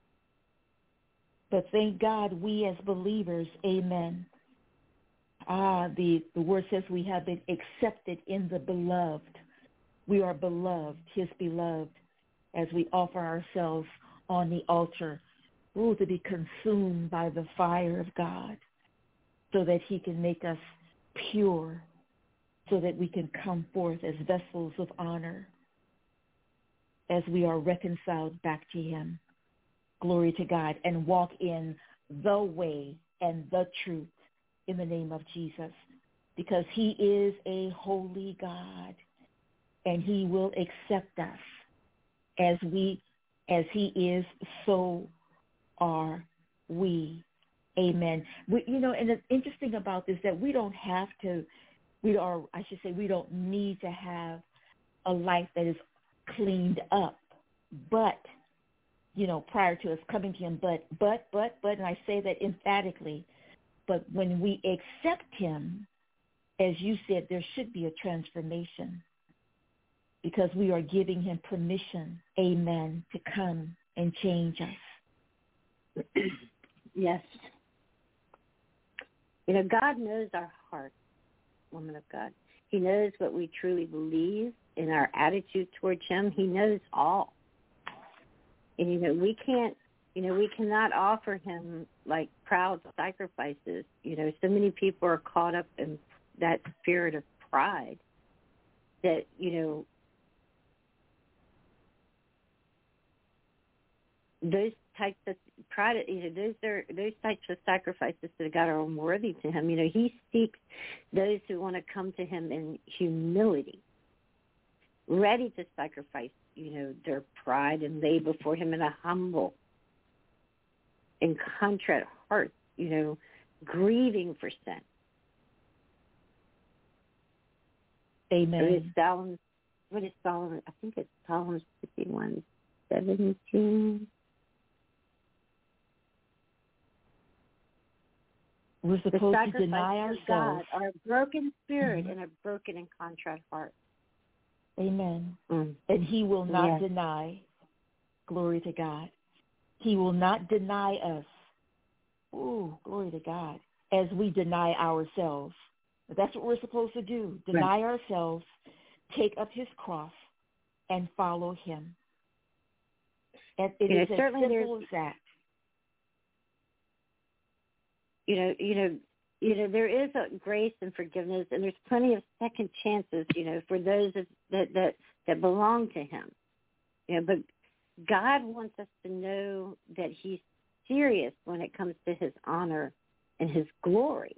But thank God we as believers, amen. The word says we have been accepted in the beloved. We are beloved, his beloved, as we offer ourselves on the altar, to be consumed by the fire of God so that he can make us pure, so that we can come forth as vessels of honor as we are reconciled back to him. Glory to God, and walk in the way and the truth in the name of Jesus, because he is a holy God and he will accept us as he is, so are we. Amen. And the interesting about this that we don't need to have a life that is cleaned up, but prior to us coming to him, but, and I say that emphatically, but when we accept him, as you said, there should be a transformation because we are giving him permission, amen, to come and change us.
Yes. God knows our heart, woman of God. He knows what we truly believe in our attitude towards him. He knows all. And, we cannot offer him like proud sacrifices. So many people are caught up in that spirit of pride that, those types of pride, those types of sacrifices to God are unworthy to him. He seeks those who want to come to him in humility, ready to sacrifice, their pride and lay before him in a humble and contrite heart, grieving for sin.
Amen.
What is Psalm? I think it's Psalm 51:17.
We're supposed to deny ourselves.
God are a broken spirit and a broken and contrite heart.
Amen. And he will not deny. Glory to God. He will not deny us. Ooh, glory to God. As we deny ourselves. That's what we're supposed to do. Deny ourselves, take up his cross, and follow him. And it is as simple as that.
There is a grace and forgiveness, and there's plenty of second chances, for those that belong to him. But God wants us to know that he's serious when it comes to his honor and his glory.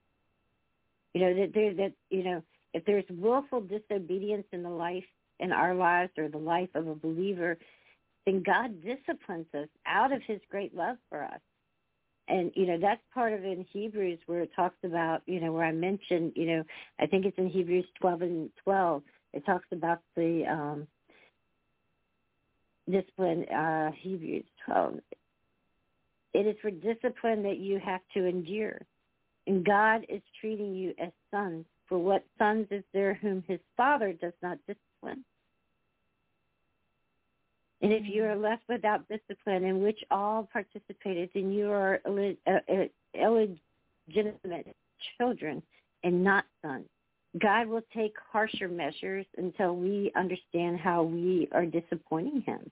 If there's willful disobedience in our lives or the life of a believer, then God disciplines us out of his great love for us. And, that's part of it in Hebrews where it talks about, where I mentioned, I think it's in Hebrews 12:12, it talks about the discipline, Hebrews 12. It is for discipline that you have to endure. And God is treating you as sons. For what sons is there whom his father does not discipline? And if you are left without discipline in which all participated, then you are illegitimate children and not sons. God will take harsher measures until we understand how we are disappointing him.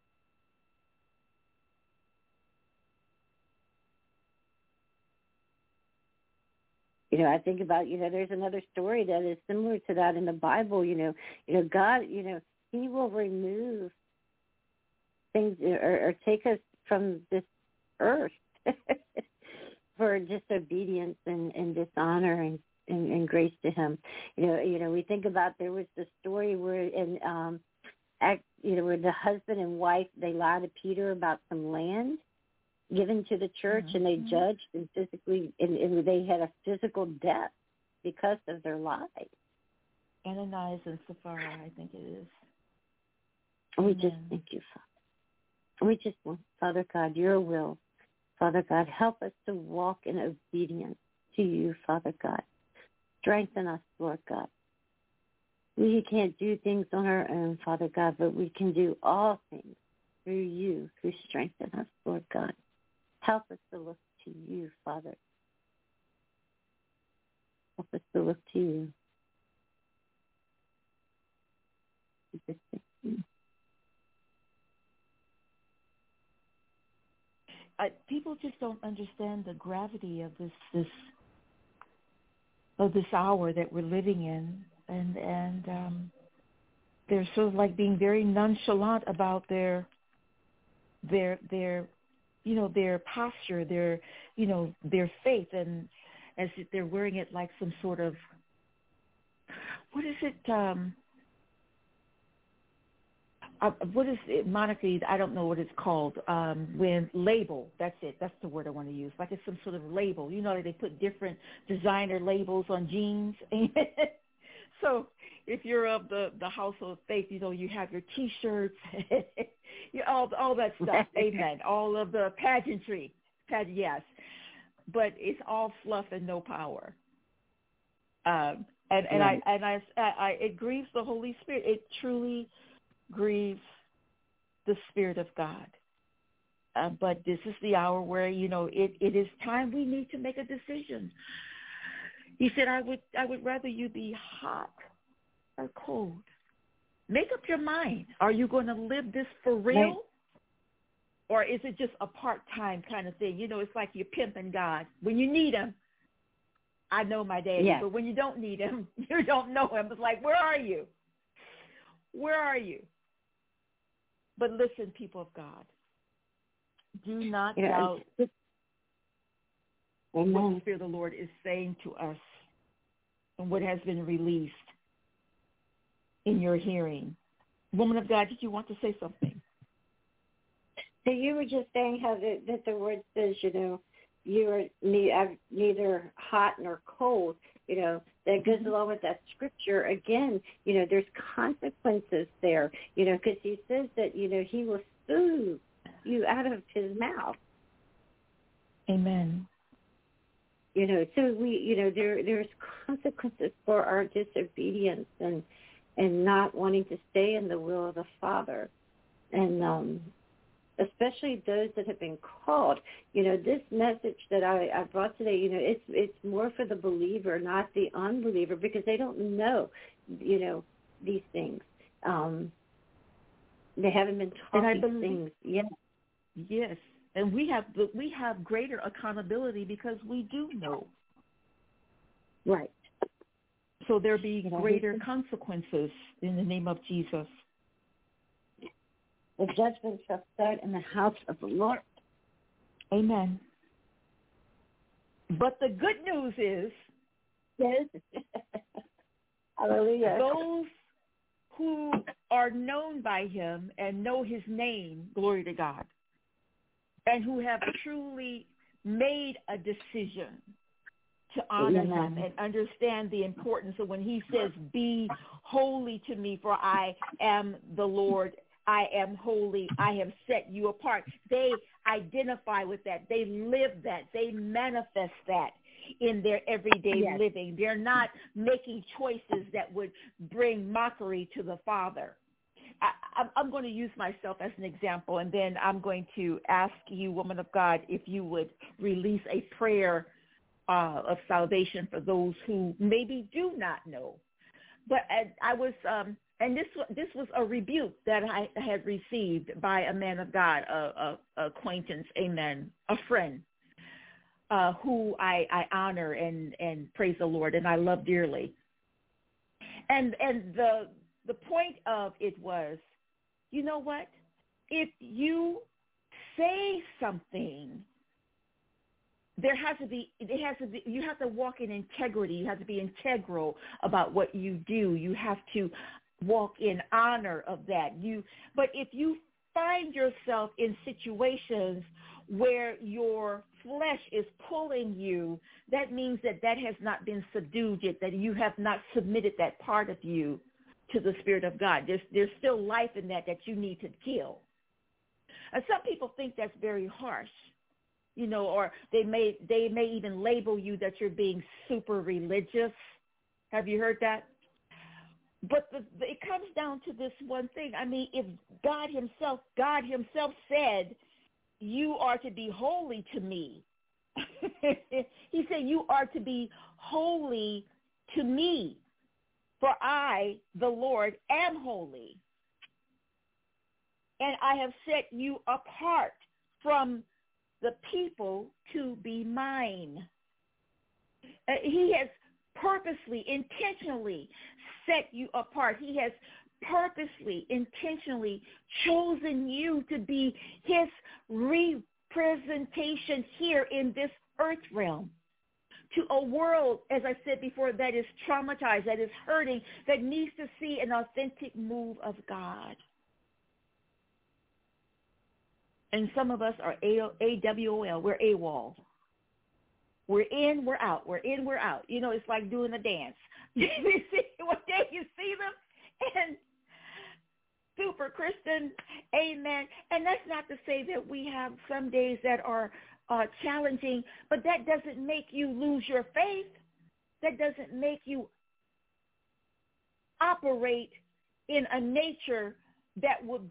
I think about, there's another story that is similar to that in the Bible. God, he will remove things or take us from this earth for disobedience and dishonor and grace to him. We think about there was the story where where the husband and wife, they lied to Peter about some land given to the church, and they judged and physically, and they had a physical death because of their lies.
Ananias and Sapphira, I think it is.
We just thank you, Father. We just want, Father God, your will. Father God, help us to walk in obedience to you, Father God. Strengthen us, Lord God. We can't do things on our own, Father God, but we can do all things through you who strengthen us, Lord God. Help us to look to you, Father. Help us to look to you.
People just don't understand the gravity of this hour that we're living in, and they're sort of like being very nonchalant about their posture, their faith, and as if they're wearing it like some sort of, what is it? What is it, Monica? I don't know what it's called. When label, that's it. That's the word I want to use. Like it's some sort of label. They put different designer labels on jeans. So if you're of the household of faith, you have your T-shirts, all that stuff. Amen. All of the pageantry. Yes. But it's all fluff and no power. It grieves the Holy Spirit. It truly grieves the Spirit of God. But this is the hour where, it is time we need to make a decision. He said, I would rather you be hot or cold. Make up your mind. Are you going to live this for real? Right. Or is it just a part-time kind of thing? It's like you're pimping God. When you need him, I know my daddy. Yes. But when you don't need him, you don't know him. It's like, where are you? Where are you? But listen, people of God, do not doubt what the Spirit of the Lord is saying to us and what has been released in your hearing. Woman of God, did you want to say something?
So you were just saying how that the word says, you are neither hot nor cold, that goes along with that scripture. Again, there's consequences there, because he says that, he will spew you out of his mouth.
Amen.
So we, there's consequences for our disobedience, and and not wanting to stay in the will of the Father. And especially those that have been called. This message that I brought today, it's more for the believer, not the unbeliever, because they don't know, these things. They haven't been taught these things yet.
Yes, and we have greater accountability because we do know.
Right.
So there be greater consequences in the name of Jesus.
The judgment shall start in the house of the Lord.
Amen. But the good news is,
yes, hallelujah,
those who are known by him and know his name, glory to God, and who have truly made a decision to honor him and understand the importance of when he says, be holy to me, for I am the Lord. I am holy. I have set you apart. They identify with that. They live that. They manifest that in their everyday living. They're not making choices that would bring mockery to the Father. I'm going to use myself as an example, and then I'm going to ask you, woman of God, if you would release a prayer of salvation for those who maybe do not know. But I was... and this was a rebuke that I had received by a man of God, a acquaintance, amen, a friend, who I honor and praise the Lord, and I love dearly. And the point of it was, you know what? If you say something, you have to walk in integrity. You have to be integral about what you do. You have to walk in honor of that. But if you find yourself in situations where your flesh is pulling you, that means that has not been subdued yet, that you have not submitted that part of you to the Spirit of God. There's still life in that you need to kill. And some people think that's very harsh, or they may even label you that you're being super religious. Have you heard that? But it comes down to this one thing. I mean, if God himself said, you are to be holy to me. He said, you are to be holy to me, for I, the Lord, am holy. And I have set you apart from the people to be mine. He has purposely, intentionally set you apart. He has purposely, intentionally chosen you to be his representation here in this earth realm, to a world, as I said before, that is traumatized, that is hurting, that needs to see an authentic move of God. And some of us are AWOL. We're AWOL. We're in, we're out. We're in, we're out. It's like doing a dance. One day you see them and super Christian, amen. And that's not to say that we have some days that are challenging, but that doesn't make you lose your faith. That doesn't make you operate in a nature that would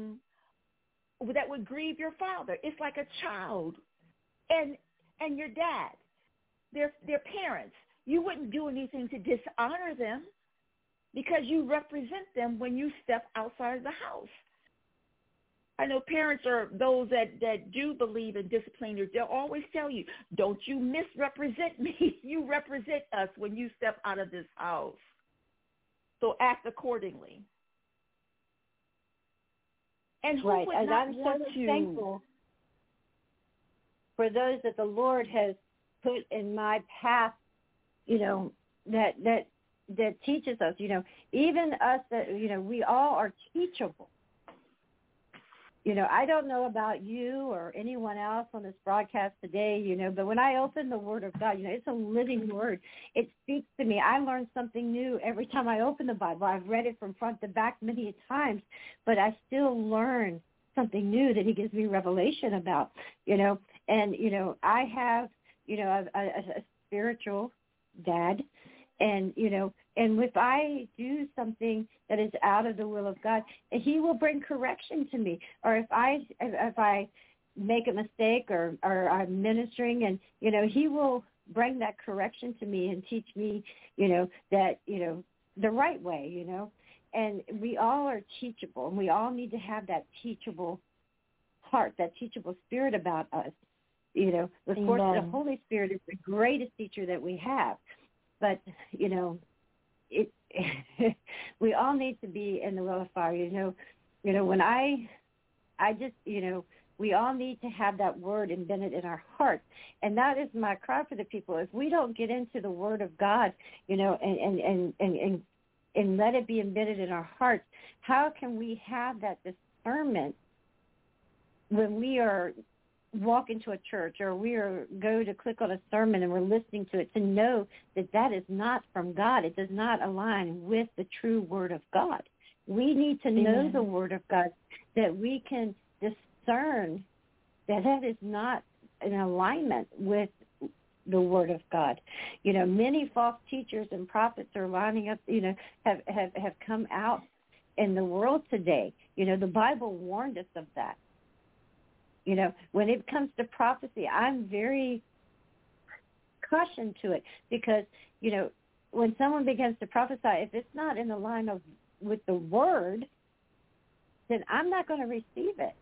grieve your Father. It's like a child and your dad. They're parents. You wouldn't do anything to dishonor them because you represent them when you step outside of the house. I know parents are those that do believe in discipline. They'll always tell you, don't you misrepresent me. You represent us when you step out of this house. So act accordingly. And who
right.
would
and
not
I'm
want
so
to...
thankful for those that the Lord has put in my path, that teaches us, even us that, we all are teachable. I don't know about you or anyone else on this broadcast today, but when I open the Word of God, it's a living Word. It speaks to me. I learn something new every time I open the Bible. I've read it from front to back many times, but I still learn something new that he gives me revelation about, and, I have, a spiritual dad, And, and if I do something that is out of the will of God, he will bring correction to me. Or if I make a mistake or I'm ministering and, he will bring that correction to me and teach me, that, the right way, And we all are teachable, and we all need to have that teachable heart, that teachable spirit about us. Of course, the Holy Spirit is the greatest teacher that we have. But, we all need to be in the will of fire. When I just, we all need to have that word embedded in our hearts. And that is my cry for the people. If we don't get into the word of God, and let it be embedded in our hearts, how can we have that discernment when we are walk into a church or go to click on a sermon and we're listening to it, to know that is not from God? It does not align with the true word of God. We need to know the word of God, that we can discern that is not in alignment with the word of God. Many false teachers and prophets are lining up, have come out in the world today. The Bible warned us of that. When it comes to prophecy, I'm very cautioned to it because, when someone begins to prophesy, if it's not in the line with the word, then I'm not going to receive it.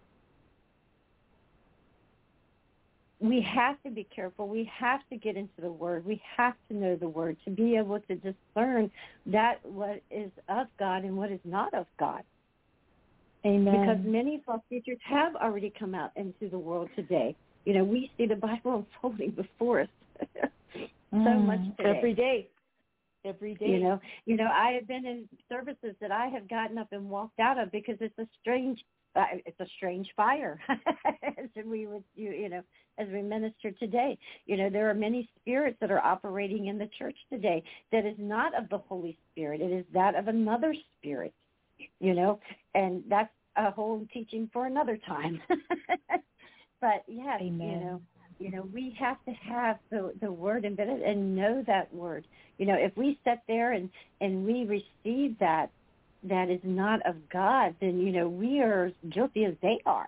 We have to be careful. We have to get into the word. We have to know the word to be able to discern that what is of God and what is not of God. Amen. Because many false teachers have already come out into the world today. We see the Bible unfolding before us so much today. Every day. I have been in services that I have gotten up and walked out of because it's a strange fire, as we would, as we minister today. There are many spirits that are operating in the church today that is not of the Holy Spirit. It is that of another spirit. And that's a whole teaching for another time. But yes, Amen. We have to have the word embedded and know that word. If we sit there and we receive that is not of God, then, we are as guilty as they are.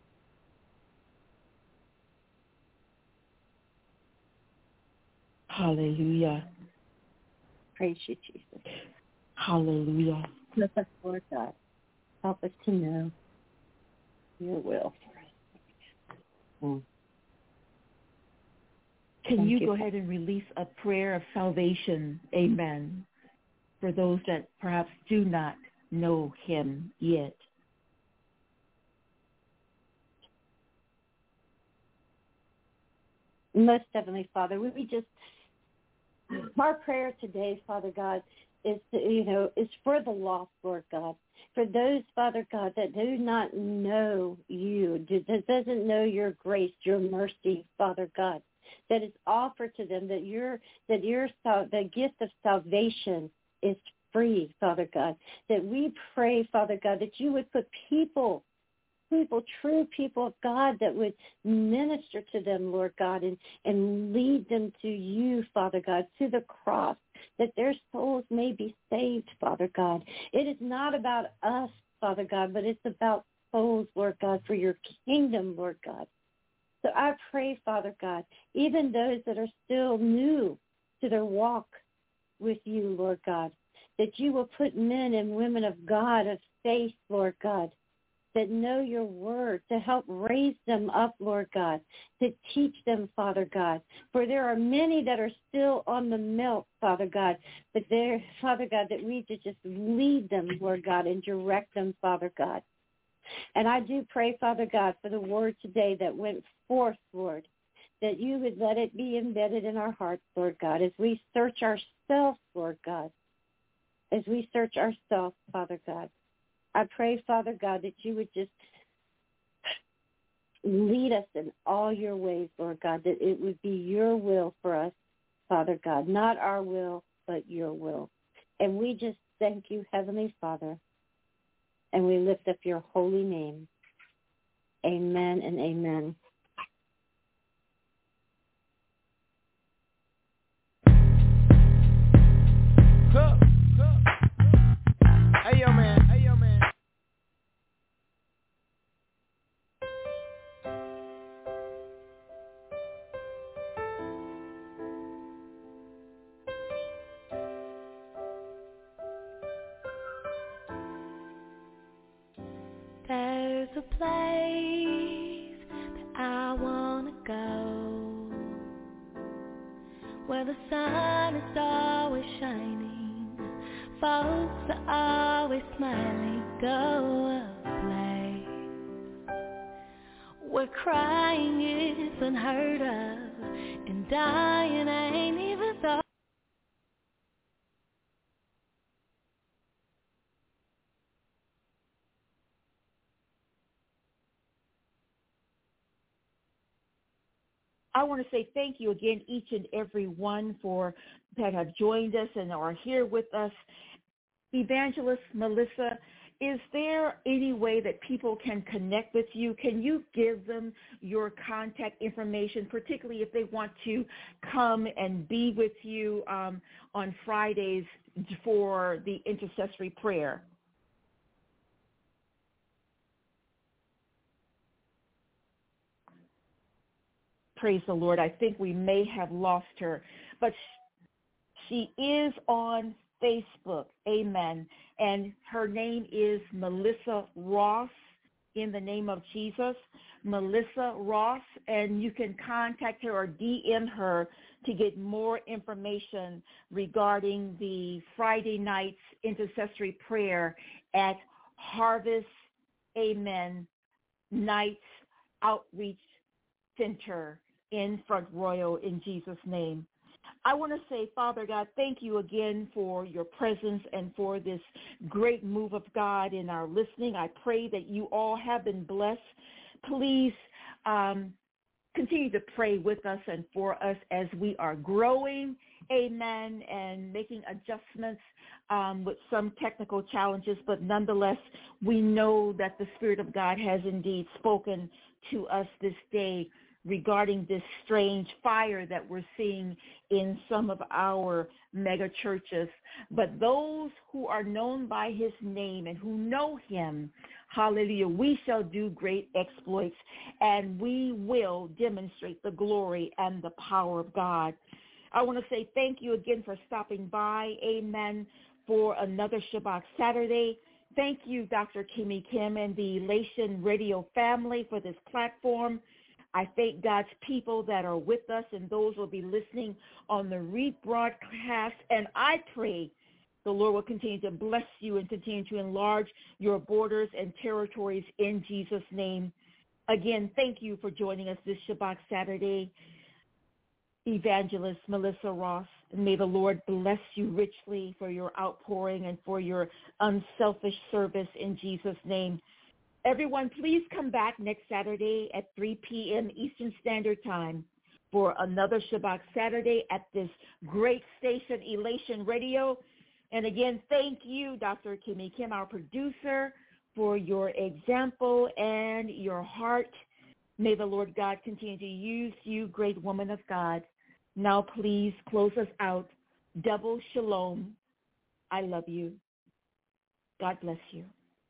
Hallelujah.
Praise you, Jesus.
Hallelujah.
Help us, Lord God. Help us to know your will for us.
Can you go ahead and release a prayer of salvation, amen, for those that perhaps do not know him yet?
Most definitely, Father. Our prayer today, Father God, is for the lost, Lord God. For those, Father God, that do not know you, that doesn't know your grace, your mercy, Father God, that is offered to them, that the gift of salvation is free, Father God. That we pray, Father God, that you would put people, true people of God, that would minister to them, Lord God, and lead them to you, Father God, to the cross, that their souls may be saved, Father God. It is not about us, Father God, but it's about souls, Lord God, for your kingdom, Lord God. So I pray, Father God, even those that are still new to their walk with you, Lord God, that you will put men and women of God, of faith, Lord God, that know your word, to help raise them up, Lord God, to teach them, Father God. For there are many that are still on the milk, Father God, but there, Father God, that we just lead them, Lord God, and direct them, Father God. And I do pray, Father God, for the word today that went forth, Lord, that you would let it be embedded in our hearts, Lord God, as we search ourselves, Lord God, as we search ourselves, Father God. I pray, Father God, that you would just lead us in all your ways, Lord God, that it would be your will for us, Father God, not our will, but your will. And we just thank you, Heavenly Father, and we lift up your holy name. Amen and amen.
place that I wanna go, where the sun is always shining, folks are always smiling. Go a place where crying is unheard of and dying ain't even thought.
I want to say thank you again, each and every one that have joined us and are here with us. Evangelist Melissa, is there any way that people can connect with you? Can you give them your contact information, particularly if they want to come and be with you on Fridays for the intercessory prayer? Praise the Lord. I think we may have lost her, but she is on Facebook. Amen. And her name is Melissa Ross, in the name of Jesus. Melissa Ross, and you can contact her or DM her to get more information regarding the Friday night's intercessory prayer at Harvest Amen Nights Outreach Center in Front Royal, in Jesus' name. I want to say, Father God, thank you again for your presence and for this great move of God in our listening. I pray that you all have been blessed. Please continue to pray with us and for us as we are growing, amen, and making adjustments with some technical challenges, but nonetheless, we know that the Spirit of God has indeed spoken to us this day regarding this strange fire that we're seeing in some of our mega churches. But those who are known by his name and who know him, hallelujah, we shall do great exploits, and we will demonstrate the glory and the power of God. I want to say thank you again for stopping by, amen, for another Shabbat Saturday. Thank you, Dr. Kimmy Kim and the Elation Radio family for this platform. I thank God's people that are with us and those who will be listening on the rebroadcast. And I pray the Lord will continue to bless you and continue to enlarge your borders and territories in Jesus' name. Again, thank you for joining us this Shabbat Saturday, Evangelist Melissa Ross. And may the Lord bless you richly for your outpouring and for your unselfish service in Jesus' name. Everyone, please come back next Saturday at 3 p.m. Eastern Standard Time for another Shabbat Saturday at this great station, Elation Radio. And again, thank you, Dr. Kimmy Kim, our producer, for your example and your heart. May the Lord God continue to use you, great woman of God. Now, please close us out. Double shalom. I love you. God bless you.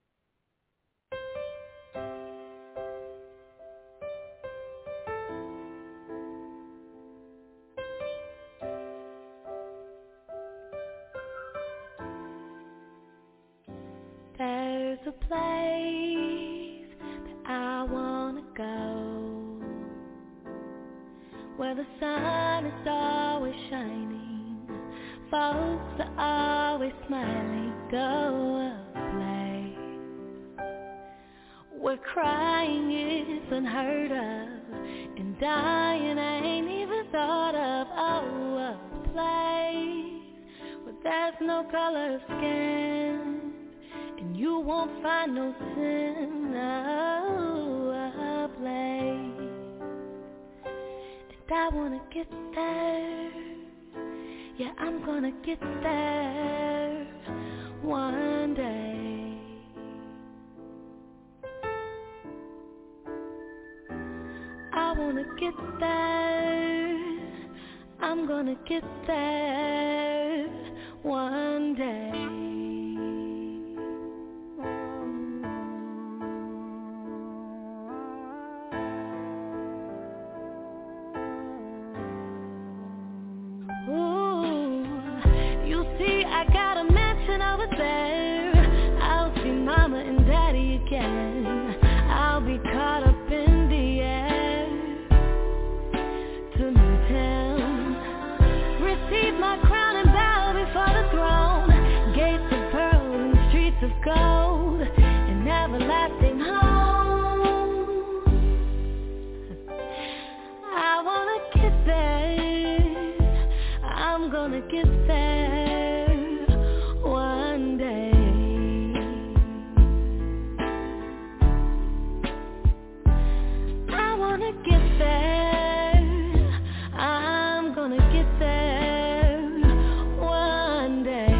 There's a place that I wanna go, where the sun is always shining, folks are always smiling. Go a place where crying is unheard of and dying ain't even thought of. Oh, a place where there's no color of skin and you won't find no sin. Oh, a place, and I wanna get there. Yeah, I'm gonna get there one day. I wanna get there. I'm gonna get there one day. Over there, I'll see mama and daddy again. I'll gold, an everlasting home. I wanna get there, I'm gonna get there one day. I wanna get there, I'm gonna get there one day.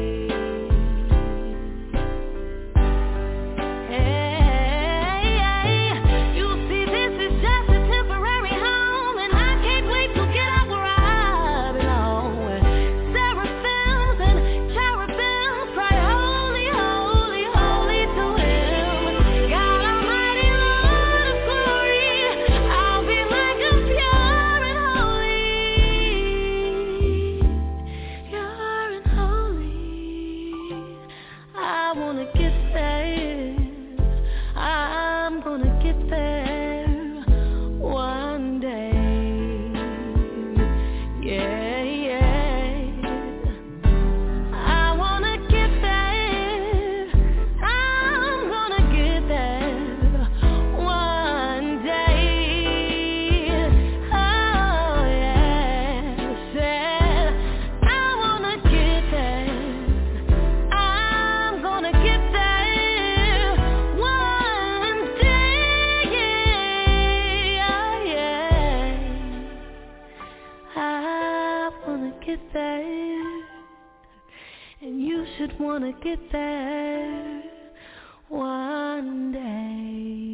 Hey, you see, this is just a temporary home, and I can't wait to get out where I belong. Seraphims and cherubims cry, holy, holy, holy to Him. God Almighty, Lord of glory, I'll be like a pure and holy, pure and holy. I wanna get there, I'm gonna get there one day. Yeah, yeah. I wanna get there, I'm gonna get there one day. Oh yeah, said I wanna get there, I'm gonna get there one day. Yeah, yeah. I wanna get there, and you should wanna get there one day.